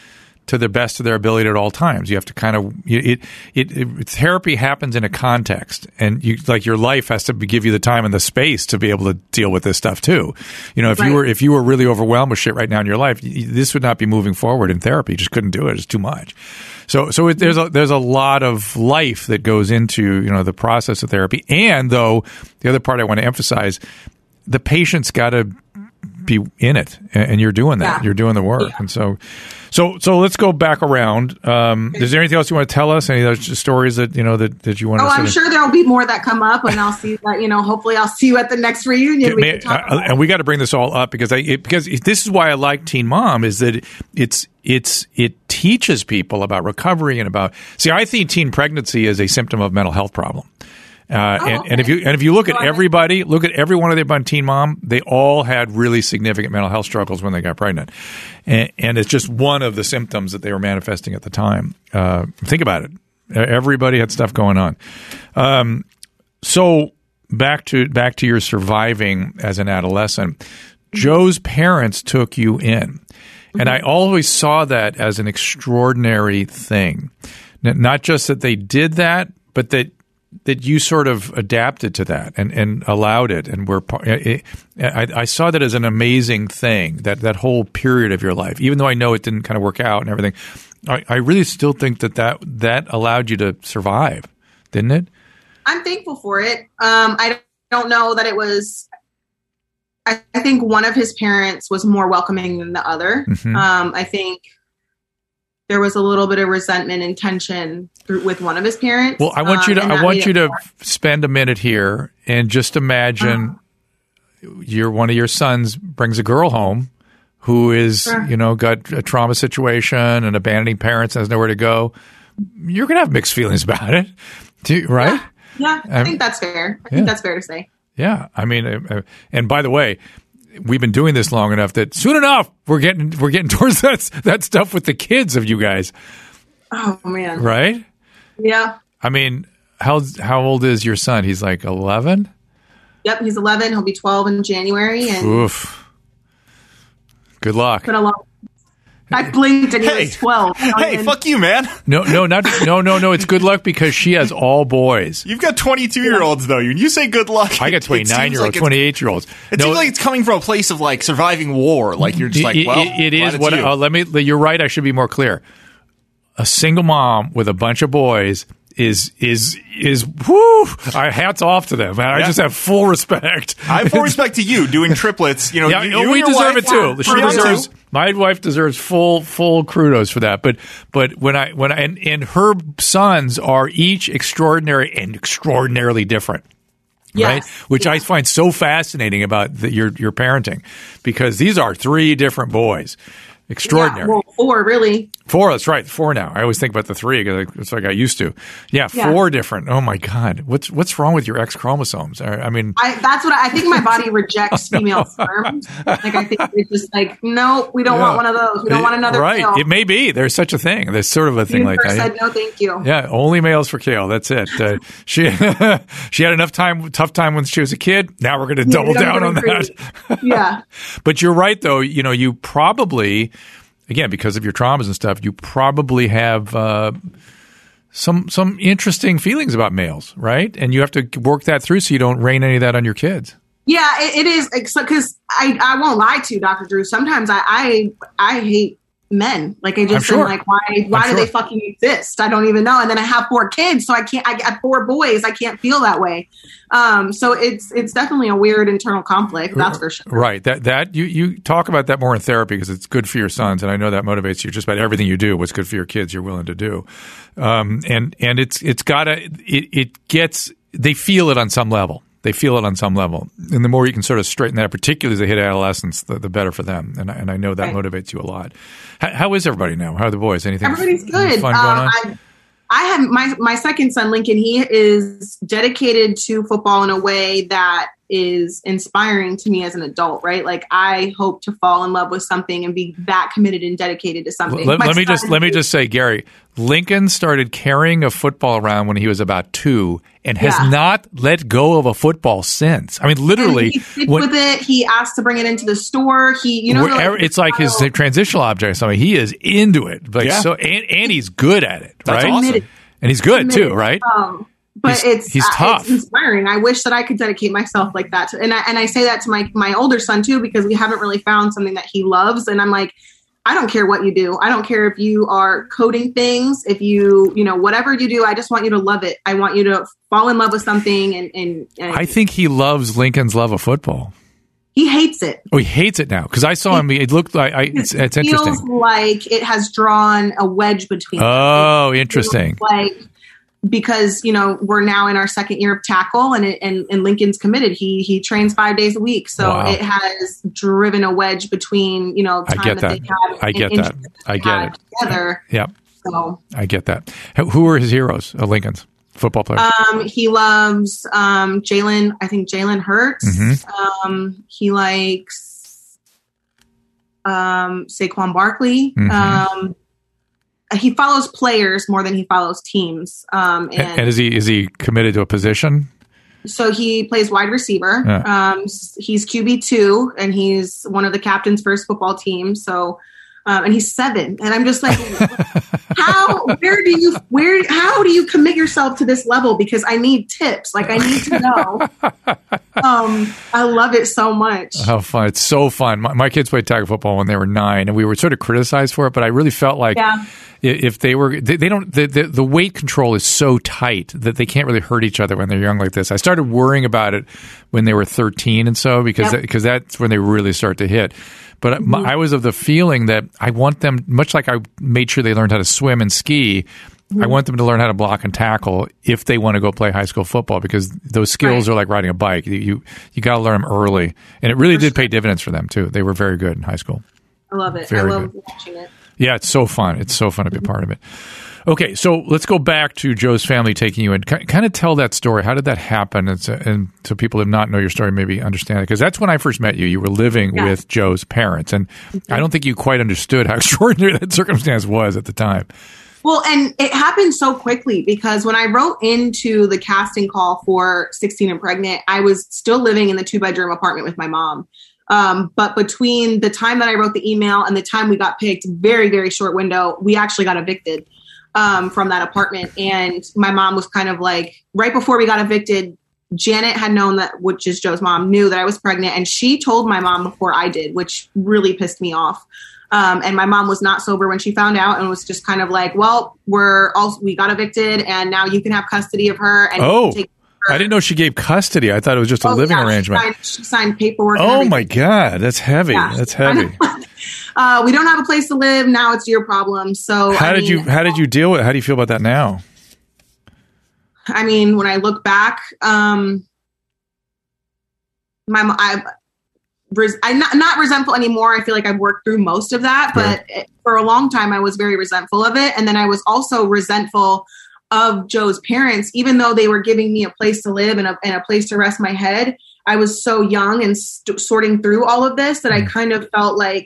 to the best of their ability at all times. You have to kind of it, it, it therapy happens in a context, and you like your life has to be, give you the time and the space to be able to deal with this stuff too. You know, if right. you were if you were really overwhelmed with shit right now in your life, this would not be moving forward in therapy. You just couldn't do it. It's too much. So so it, there's a there's a lot of life that goes into, you know, the process of therapy. And though the other part I want to emphasize, the patient's got to be in it, and you're doing that. Yeah. You're doing the work. Yeah. And so, so, so let's go back around. Um, is there anything else you want to tell us? Any other stories that, you know, that, that you want oh, to I'm sure there'll be more that come up, and I'll see that, you know, hopefully I'll see you at the next reunion. We May, can talk uh, about and we got to bring this all up because I, it, because this is why I like Teen Mom is that it's, it's, it teaches people about recovery and about, see, I think teen pregnancy is a symptom of mental health problem. Uh, oh, and, okay. and if you and if you look at everybody, look at every one of them on Teen Mom, they all had really significant mental health struggles when they got pregnant, and, and it's just one of the symptoms that they were manifesting at the time. Uh, think about it; everybody had stuff going on. Um, so back to back to your surviving as an adolescent. Joe's parents took you in, and I always saw that as an extraordinary thing. Not just that they did that, but that. that you sort of adapted to that and, and allowed it. And were it, I, I saw that as an amazing thing, that, that whole period of your life, even though I know it didn't kind of work out and everything. I, I really still think that, that that allowed you to survive, didn't it? I'm thankful for it. Um, I don't know that it was, I, I think one of his parents was more welcoming than the other. Mm-hmm. Um, I think there was a little bit of resentment and tension with one of his parents. Well, I want you to, um, I want you to spend a minute here and just imagine uh-huh. you're one of your sons brings a girl home who is, sure. you know, got a trauma situation and abandoning parents, has nowhere to go. You're going to have mixed feelings about it, too, right? Yeah, yeah I um, think that's fair. I yeah. think that's fair to say. Yeah. I mean, uh, and by the way, we've been doing this long enough that soon enough we're getting we're getting towards that that stuff with the kids of you guys. Oh man! Right? Yeah. I mean, how how old is your son? He's like eleven. Yep, he's eleven. He'll be twelve in January. And oof. Good luck. Been a long. I blinked and he hey, was twelve. Hey, even... fuck you, man. No, no, not no, no, no. It's good luck because she has all boys. You've got twenty-two-year-olds though. When you say good luck, I got twenty-nine-year-olds, like twenty-eight-year-olds. It no, seems like it's coming from a place of like surviving war. Like you're just like, well, it, it is what. You. Uh, let me. You're right. I should be more clear. A single mom with a bunch of boys is is is whoo! I hats off to them, man. I yeah. just have full respect. I have full respect to you doing triplets. You know, yeah, you, you you we deserve it too. Yeah, she deserves. Too. My wife deserves full full kudos for that. But but when I when I and, and her sons are each extraordinary and extraordinarily different. Yes. Right, which yes. I find so fascinating about the, your your parenting, because these are three different boys. Extraordinary. Yeah, well, four, really. Four, that's right. Four now. I always think about the three because it's like I used to. Yeah, yeah, four different. Oh, my God. What's what's wrong with your X chromosomes? I, I mean. I, that's what I, I think my body rejects female sperms. Like, I think it's just like, no, we don't yeah. want one of those. We don't want another Right. male. It may be. There's such a thing. There's sort of a thing like that. said, no, thank you. Yeah, only males for Kale. That's it. Uh, she she had enough time, tough time when she was a kid. Now we're going to double yeah, down on that. Yeah. But you're right, though. You know, you probably... Again, because of your traumas and stuff, you probably have uh, some some interesting feelings about males, right? And you have to work that through so you don't rain any of that on your kids. Yeah, it, it is because I, I won't lie to you, Doctor Drew. Sometimes I I, I hate men. Like I just sure. am like, why why I'm do sure. they fucking exist? I don't even know. And then I have four kids, so I can't. I got four boys. I can't feel that way. Um, so it's it's definitely a weird internal conflict. That's for sure. Right. That that you you talk about that more in therapy because it's good for your sons, and I know that motivates you. Just about everything you do, what's good for your kids, you're willing to do. Um, and and it's it's gotta it it gets they feel it on some level. They feel it on some level. And the more you can sort of straighten that, particularly as they hit adolescence, the, the better for them. And, and I know that right. motivates you a lot. How, how is everybody now? How are the boys? Anything Everybody's good. fun going um, on? I, I have my, my second son, Lincoln, he is dedicated to football in a way that is inspiring to me as an adult, right? Like I hope to fall in love with something and be that committed and dedicated to something. Let, let me just son, let me just say, Gary, Lincoln started carrying a football around when he was about two and has Yeah. not let go of a football since. I mean, literally. And he sticks when- with it. He asked to bring it into the store. He, you know, Wherever, like, it's like his oh, transitional object. So he is into it. Like Yeah. so, and, and he's good at it, That's right? awesome. And he's good too, committed. right? Um, but He's- it's he's uh, tough. It's inspiring. I wish that I could dedicate myself like that. To, and I and I say that to my my older son too, because we haven't really found something that he loves. And I'm like, I don't care what you do. I don't care if you are coding things, if you, you know, whatever you do, I just want you to love it. I want you to fall in love with something. And, and, and I think he loves Lincoln's love of football. he hates it. Oh, he hates it now because I saw him. It looked like I, it's, it's It feels interesting. like it has drawn a wedge between them. Oh, It interesting. feels like, because, you know, we're now in our second year of tackle and, it, and and Lincoln's committed. He he trains five days a week. So Wow. it has driven a wedge between, you know, I time get that, that. they have I and get that. interest I they get have it. together. Yeah, So I get that. Who- Who were his heroes? Uh, Lincoln's football players. um, he loves um, Jalen. I think Jalen Hurts. Mhm. Um, he likes um, Saquon Barkley. Mhm. Um, he follows players more than he follows teams. Um, and, and is he is he committed to a position? So he plays wide receiver. Yeah. Um, s- he's Q B two, and he's one of the captain's first football team. So, um, and he's seven, and I'm just like, how? Where do you? Where? How do you commit yourself to this level? Because I need tips. Like I need to know. um, I love it so much. How fun! It's so fun. My, my kids played tackle football when they were nine, and we were sort of criticized for it. But I really felt like Yeah. i- if they were, they, they don't. The, the, the weight control is so tight that they can't really hurt each other when they're young like this. I started worrying about it when they were thirteen, and so because Yep. that, because that's when they really start to hit. But Mm-hmm. my, I was of the feeling that I want them, much like I made sure they learned how to swim and ski. Mm-hmm. I want them to learn how to block and tackle if they want to go play high school football, because those skills Right. are like riding a bike. You you, you got to learn them early, and it really did pay dividends for them too. They were very good in high school. I love it. Very I love good. watching it. Yeah, it's so fun. It's so fun to be a part of it. Okay, so let's go back to Joe's family taking you in. K- kind of tell that story. How did that happen? And so, and so people that not know your story maybe understand it, because that's when I first met you. You were living Yeah. with Joe's parents, and I don't think you quite understood how extraordinary that circumstance was at the time. Well, and it happened so quickly because when I wrote into the casting call for sixteen and Pregnant, I was still living in the two bedroom apartment with my mom. Um, but between the time that I wrote the email and the time we got picked, very, very short window, we actually got evicted um, from that apartment. And my mom was kind of like, right before we got evicted, Janet had known that, which is Joe's mom, knew that I was pregnant. And she told my mom before I did, which really pissed me off. Um, and my mom was not sober when she found out and was just kind of like, well, we're all, we got evicted and now you can have custody of her. And you Oh, can take her. I didn't know she gave custody. I thought it was just a Oh, living yeah, arrangement. She signed, she signed paperwork. and Oh everything. my God, that's heavy. Yeah. That's heavy. uh, we don't have a place to live. Now it's your problem. So How I did mean, you How did you deal with it? How do you feel about that now? I mean, when I look back, um, my mo- I, res- I'm not, not resentful anymore. I feel like I've worked through most of that, but it, for a long time I was very resentful of it. And then I was also resentful of Joe's parents, even though they were giving me a place to live and a, and a place to rest my head. I was so young and st- sorting through all of this that I kind of felt like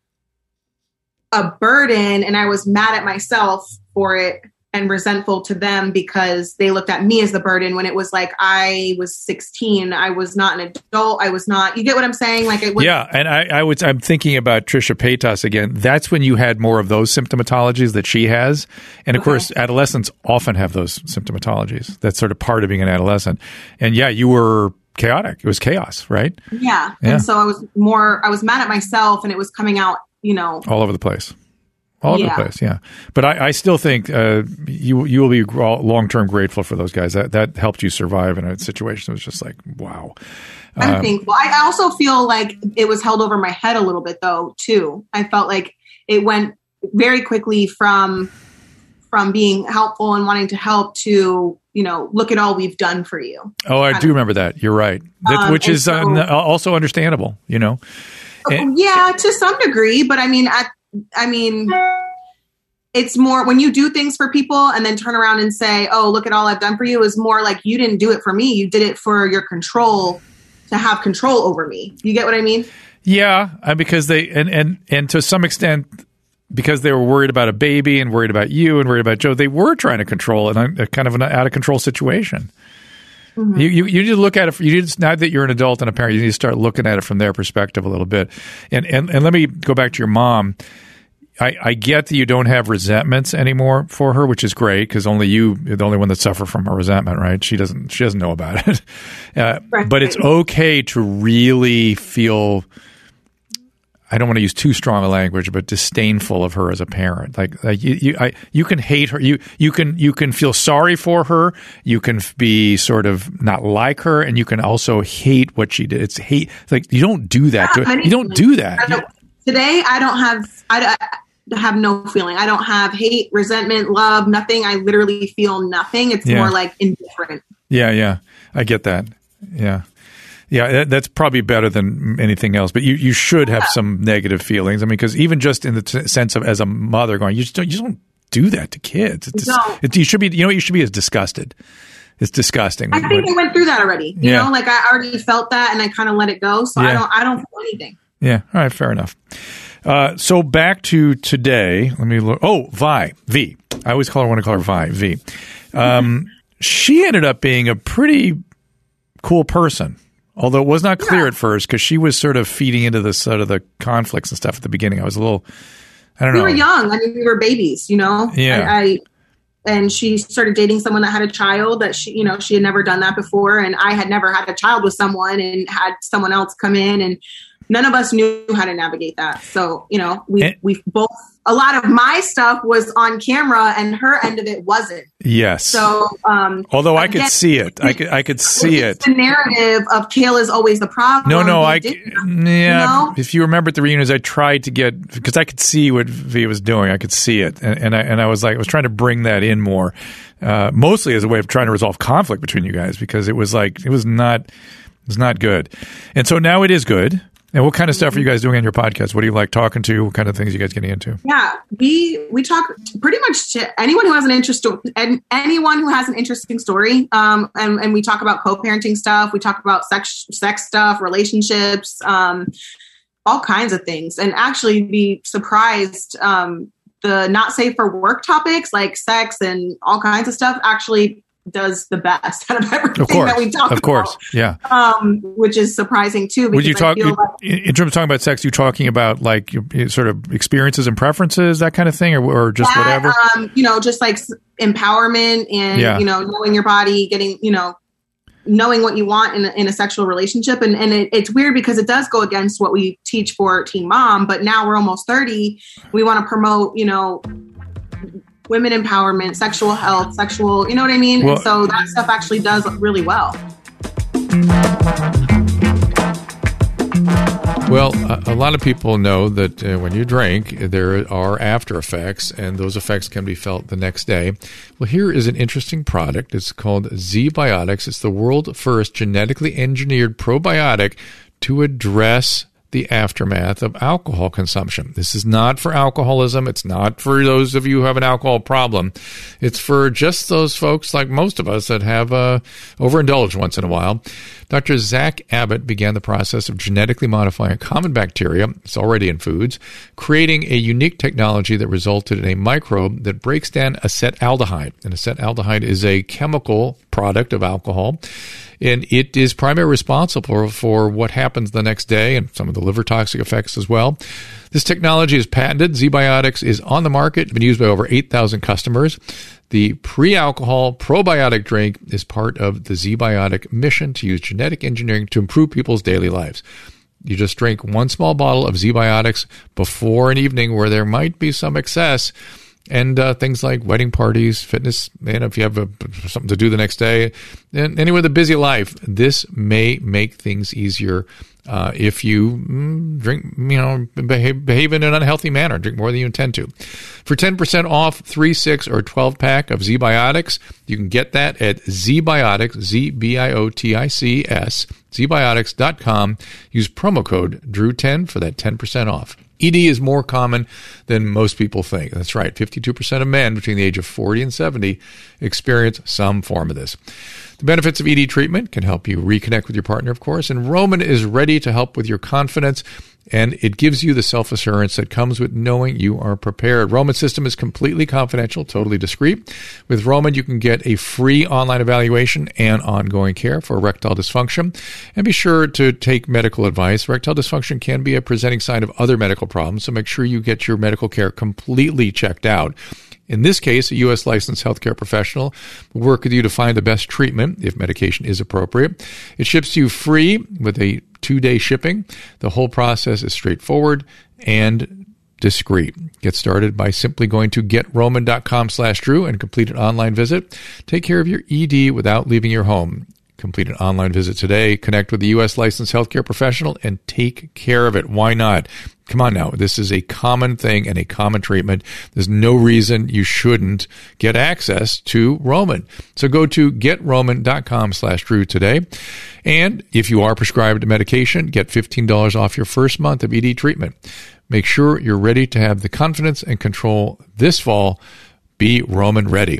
a burden, and I was mad at myself for it and resentful to them because they looked at me as the burden when it was like I was sixteen. I was not an adult. I was not, you get what I'm saying? Like it was, Yeah, and I, I was I'm thinking about Trisha Paytas again. That's when you had more of those symptomatologies that she has, and of Okay. course, adolescents often have those symptomatologies. That's sort of part of being an adolescent. And yeah, you were chaotic. It was chaos, right? yeah. Yeah. And so I was more, I was mad at myself and it was coming out, you know, All over the place. All over Yeah. the place, yeah. But I, I still think uh, you you will be long term grateful for those guys. That that helped you survive in a situation that was just like, wow. I'm Um, thankful. I I also feel like it was held over my head a little bit though, too. I felt like it went very quickly from from being helpful and wanting to help to, you know, look at all we've done for you. Oh, I kind do of- remember that. You're right. That, Um, which and is so- um, also understandable, you know. And- Yeah, to some degree, but I mean, I, I mean, it's more when you do things for people and then turn around and say, "Oh, look at all I've done for you," is more like you didn't do it for me. You did it for your control to have control over me. You get what I mean? Yeah, uh, because they and, and and to some extent because they were worried about a baby and worried about you and worried about Joe, they were trying to control it, a kind of an out of control situation. Mm-hmm. You, you you need to look at it. You need, now that you're an adult and a parent, you need to start looking at it from their perspective a little bit. And and, and let me go back to your mom. I, I get that you don't have resentments anymore for her, which is great because only you are the only one that suffer from her resentment, right? She doesn't she doesn't know about it. Uh, right. But it's okay to really feel, I don't want to use too strong a language, but disdainful of her as a parent. Like, like you, you, I, you can hate her. You, you can, you can feel sorry for her. You can be sort of not like her, and you can also hate what she did. It's hate. Like you don't do that. Yeah, to, you don't do that. I don't, today, I don't have. I, I have no feeling. I don't have hate, resentment, love, nothing. I literally feel nothing. It's yeah. more like indifferent. Yeah, yeah, I get that. Yeah. Yeah, that, that's probably better than anything else. But you, you should have yeah. some negative feelings. I mean, because even just in the t- sense of as a mother going, you just don't, you just don't do that to kids. It's, no. it, you should be, you know what you should be is disgusted. It's disgusting. I think but, I went through that already. You yeah. know, like I already felt that and I kind of let it go. So yeah. I don't, I don't feel anything. Yeah. All right. Fair enough. Uh, so back to today. Let me look. Oh, Vi. V. I always call her, want to call her Vi. V. Um, she ended up being a pretty cool person. Although it was not clear yeah. at first because she was sort of feeding into the sort of the conflicts and stuff at the beginning. I was a little, I don't we know. We were young. I mean, we were babies, you know? Yeah. I, I and she started dating someone that had a child that she, you know, she had never done that before. And I had never had a child with someone and had someone else come in, and none of us knew how to navigate that. So, you know, we, and, we both, a lot of my stuff was on camera and her end of it wasn't. Yes. So, um, although I could again, see it, I could, I could see it. The narrative of Kayla's always the problem. No, no, I, yeah. You know? If you remember at the reunions, I tried to get, because I could see what V was doing. I could see it. And, and I, and I was like, I was trying to bring that in more, uh, mostly as a way of trying to resolve conflict between you guys, because it was like, it was not, it was not good. And so now it is good. And what kind of stuff are you guys doing on your podcast? What do you like talking to? What kind of things are you guys getting into? Yeah, we we talk pretty much to anyone who has an interest, and anyone who has an interesting story. Um, and, and we talk about co-parenting stuff. We talk about sex, sex stuff, relationships, um, all kinds of things. And actually, be surprised. Um, the not safe for work topics like sex and all kinds of stuff actually does the best out of everything of course, that we talk about. Of course, about, yeah. Um, which is surprising too. Would you talk like, in terms of talking about sex? You talking about like sort of experiences and preferences, that kind of thing, or, or just that, whatever? Um, you know, just like empowerment and yeah. you know, knowing your body, getting you know, knowing what you want in a, in a sexual relationship, and and it, it's weird because it does go against what we teach for Teen Mom. But now we're almost thirty. We want to promote, you know, women empowerment, sexual health, sexual, you know what I mean? Well, and so that stuff actually does really well. Well, a, a lot of people know that uh, when you drink, there are after effects, and those effects can be felt the next day. Well, here is an interesting product. It's called ZBiotics. It's the world's first genetically engineered probiotic to address the aftermath of alcohol consumption. This is not for alcoholism. It's not for those of you who have an alcohol problem. It's for just those folks like most of us that have uh, overindulged once in a while. Doctor Zach Abbott began the process of genetically modifying a common bacteria, it's already in foods, creating a unique technology that resulted in a microbe that breaks down acetaldehyde. And acetaldehyde is a chemical product of alcohol, and it is primarily responsible for what happens the next day and some of the liver toxic effects as well. This technology is patented. ZBiotics is on the market, been used by over eight thousand customers. The pre-alcohol probiotic drink is part of the ZBiotic mission to use genetic engineering to improve people's daily lives. You just drink one small bottle of ZBiotics before an evening where there might be some excess, and uh, things like wedding parties, fitness, and if you have a, something to do the next day, and anyway, the busy life, this may make things easier uh, if you mm, drink, you know, behave, behave in an unhealthy manner, drink more than you intend to. For ten percent off three, six, or twelve pack of ZBiotics, you can get that at ZBiotics, Z B I O T I C S, zbiotics dot com. Use promo code Drew ten for that ten percent off. E D is more common than most people think. That's right. fifty-two percent of men between the age of forty and seventy experience some form of this. The benefits of E D treatment can help you reconnect with your partner, of course, and Roman is ready to help with your confidence. and it gives you the self-assurance that comes with knowing you are prepared. Roman system is completely confidential, totally discreet. With Roman, you can get a free online evaluation and ongoing care for erectile dysfunction. And be sure to take medical advice. Erectile dysfunction can be a presenting sign of other medical problems, so make sure you get your medical care completely checked out. In this case, a U S licensed healthcare professional will work with you to find the best treatment if medication is appropriate. It ships to you free with a two-day shipping. The whole process is straightforward and discreet. Get started by simply going to getroman.com slash Drew and complete an online visit. Take care of your E D without leaving your home. Complete an online visit today. Connect with a U S licensed healthcare professional and take care of it. Why not? Come on now. This is a common thing and a common treatment. There's no reason you shouldn't get access to Roman. So go to getroman.com slash Drew today. And if you are prescribed medication, get fifteen dollars off your first month of E D treatment. Make sure you're ready to have the confidence and control this fall. Be Roman ready.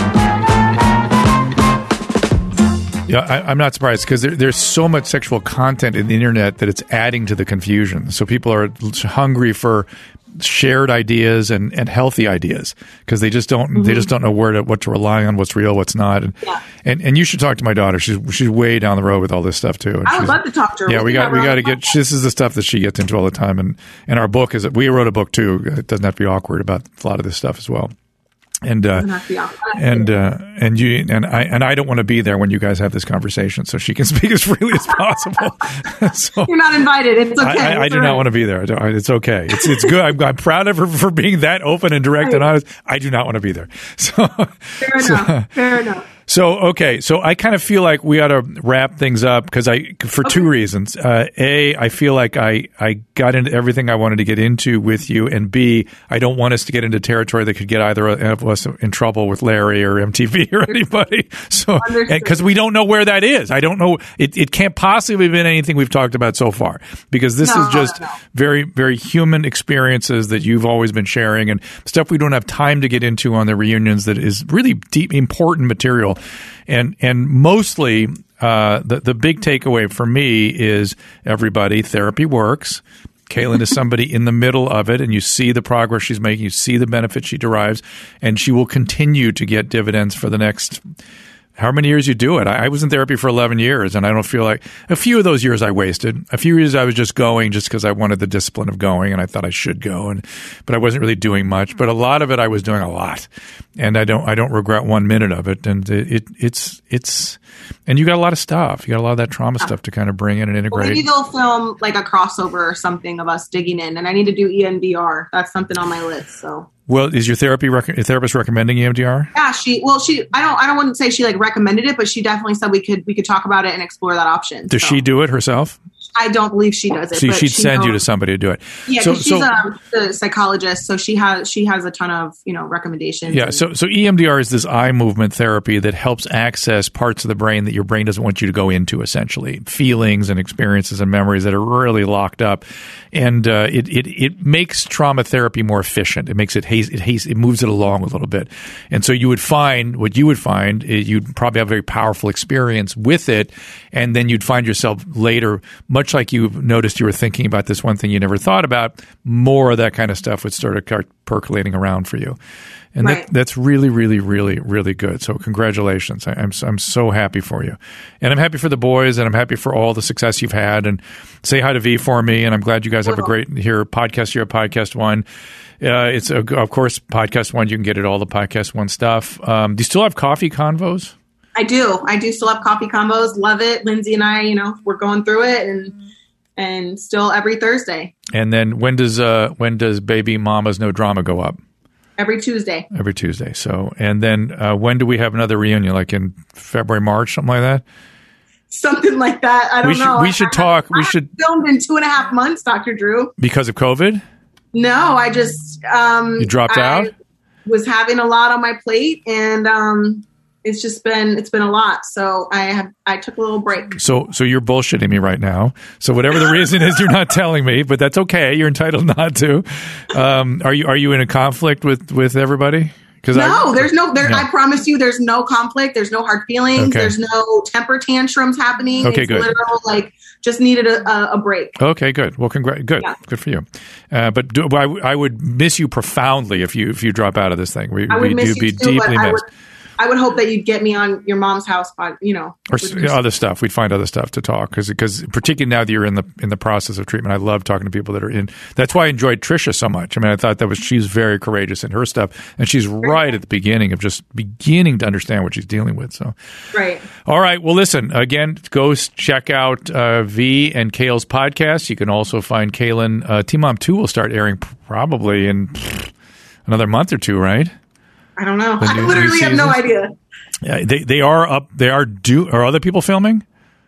Yeah, I, I'm not surprised because there, there's so much sexual content in the internet that it's adding to the confusion. So people are hungry for shared ideas and, and healthy ideas because they just don't mm-hmm. they just don't know where to what to rely on, what's real, what's not. And, yeah. and and you should talk to my daughter. She's she's way down the road with all this stuff too. And I would love to talk to her. Yeah, we got we got to get. This is the stuff that she gets into all the time. And and our book is we wrote a book too. It doesn't have to be awkward about a lot of this stuff as well. And uh, and uh, and you and I and I don't want to be there when you guys have this conversation, so she can speak as freely as possible. So you're not invited. It's okay. I, I, I do right. not want to be there. It's okay. It's it's good. I'm, I'm proud of her for being that open and direct right. and honest. I do not want to be there. So fair so, enough. Fair enough. So, okay. So I kind of feel like we ought to wrap things up because I, for okay. two reasons. Uh, A, I feel like I, I got into everything I wanted to get into with you. And B, I don't want us to get into territory that could get either of us in trouble with Larry or M T V or anybody. So, because we don't know where that is. I don't know. It, it can't possibly have been anything we've talked about so far because this no, is just no, no. very, very human experiences that you've always been sharing and stuff we don't have time to get into on the reunions that is really deep, important material. And and mostly uh, the the big takeaway for me is everybody, therapy works. Kaylin is somebody in the middle of it, and you see the progress she's making. You see the benefits she derives, and she will continue to get dividends for the next how many years you do it. I, I was in therapy for eleven years, and I don't feel like a few of those years I wasted. A few years I was just going just because I wanted the discipline of going, and I thought I should go, and but I wasn't really doing much. But a lot of it I was doing a lot, and I don't I don't regret one minute of it. And it, it it's it's and you got a lot of stuff. You got a lot of that trauma stuff to kind of bring in and integrate. Well, maybe they'll film like a crossover or something of us digging in, and I need to do E M D R. That's something on my list. So. Well, is your therapy rec- your therapist recommending E M D R? Yeah, she. Well, she. I don't. I don't want to say she like recommended it, but she definitely said we could we could talk about it and explore that option. Does so. she do it herself? I don't believe she does it. See, she'd she send knows. you to somebody to do it. Yeah, so, she's so, a, a psychologist, so she has she has a ton of you know recommendations. Yeah, and, so so E M D R is this eye movement therapy that helps access parts of the brain that your brain doesn't want you to go into. Essentially, feelings and experiences and memories that are really locked up, and uh, it it it makes trauma therapy more efficient. It makes it haste it haste it moves it along a little bit, and so you would find what you would find is you'd probably have a very powerful experience with it, and then you'd find yourself later, much like you've noticed. You were thinking about this one thing you never thought about, more of that kind of stuff would start percolating around for you. And right. that, that's really, really, really, really good. So congratulations. I, I'm I'm so happy for you. And I'm happy for the boys, and I'm happy for all the success you've had. And say hi to V for me, and I'm glad you guys have a great here podcast here at Podcast One. Uh, it's, a, of course, Podcast One. You can get it all the Podcast One stuff. Um, do you still have coffee convos? I do. I do still have coffee combos. Love it. Lindsay and I, you know, we're going through it, and and still every Thursday. And then when does uh, when does Baby Mama's No Drama go up? Every Tuesday. Every Tuesday. So, and then uh, when do we have another reunion? Like in February, March, something like that? Something like that. I don't we should, know. We should I, talk. I we should filmed in two and a half months, Doctor Drew. Because of COVID? No, I just um, you dropped I out. Was having a lot on my plate, and um, it's just been it's been a lot. So I have I took a little break. So so you're bullshitting me right now. So whatever the reason is, you're not telling me, but that's okay. You're entitled not to. Um, are you are you in a conflict with with everybody? Because no, I, there's no. There, yeah. I promise you, there's no conflict. There's no hard feelings. Okay. There's no temper tantrums happening. Okay, it's good. Literal, like just needed a, a, a break. Okay, good. Well, congrats. Good, Yeah. good for you. Uh, but do, I, I would miss you profoundly if you if you drop out of this thing. We, I would we miss do you be too, deeply but I missed. would, I would hope that you'd get me on your mom's house, but you know, Or s- other stuff. We'd find other stuff to talk because because particularly now that you're in the in the process of treatment, I love talking to people that are in. That's why I enjoyed Trisha so much. I mean, I thought that was she's very courageous in her stuff, and she's right at the beginning of just beginning to understand what she's dealing with. So, right. all right. Well, listen again. Go s- check out uh, V and Kale's podcast. You can also find Kaylin. Uh, Teen Mom Two will start airing probably in pfft, another month or two, right? I don't know. The I new- new literally have no seasons? idea. Yeah, they they are up. They are do. Are other people filming?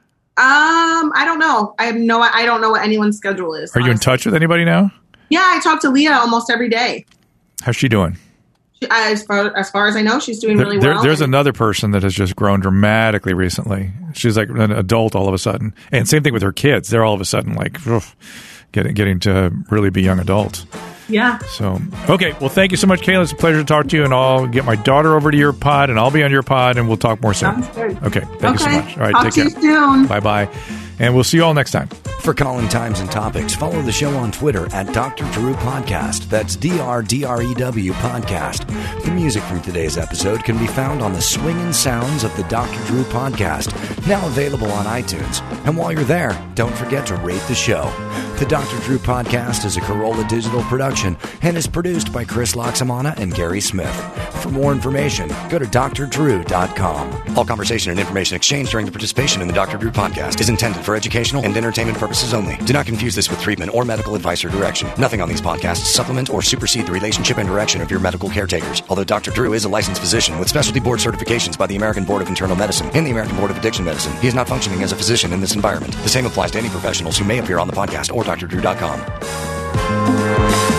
Um, I don't know. I have no. I don't know what anyone's schedule is. Are you in honestly. touch with anybody now? Yeah, I talk to Leah almost every day. How's she doing? She, as far as far as I know, she's doing There- really there- well. there's and- another person that has just grown dramatically recently. She's like an adult all of a sudden, and same thing with her kids. They're all of a sudden like oof, getting getting to really be young adults. Yeah. So okay, well, thank you so much, Kayla. It's a pleasure to talk to you, and I'll get my daughter over to your pod, and I'll be on your pod, and we'll talk more soon. Sounds good. Okay, thank you so Okay. much. All right, Talk take to care. you soon. Bye bye, and we'll see you all next time. For calling times and topics, follow the show on Twitter at Doctor Drew Podcast. That's D R D R E W Podcast. The music from today's episode can be found on the swinging sounds of the Doctor Drew Podcast, now available on iTunes. And while you're there, don't forget to rate the show. The Doctor Drew Podcast is a Corolla Digital production and is produced by Chris Loxamana and Gary Smith. For more information, go to D R drew dot com. All conversation and information exchanged during the participation in the Doctor Drew Podcast is intended for educational and entertainment purposes only. Do not confuse this with treatment or medical advice or direction. Nothing on these podcasts supplement or supersede the relationship and direction of your medical caretakers. Although Doctor Drew is a licensed physician with specialty board certifications by the American Board of Internal Medicine and the American Board of Addiction Medicine, he is not functioning as a physician in this environment. The same applies to any professionals who may appear on the podcast or D R drew dot com.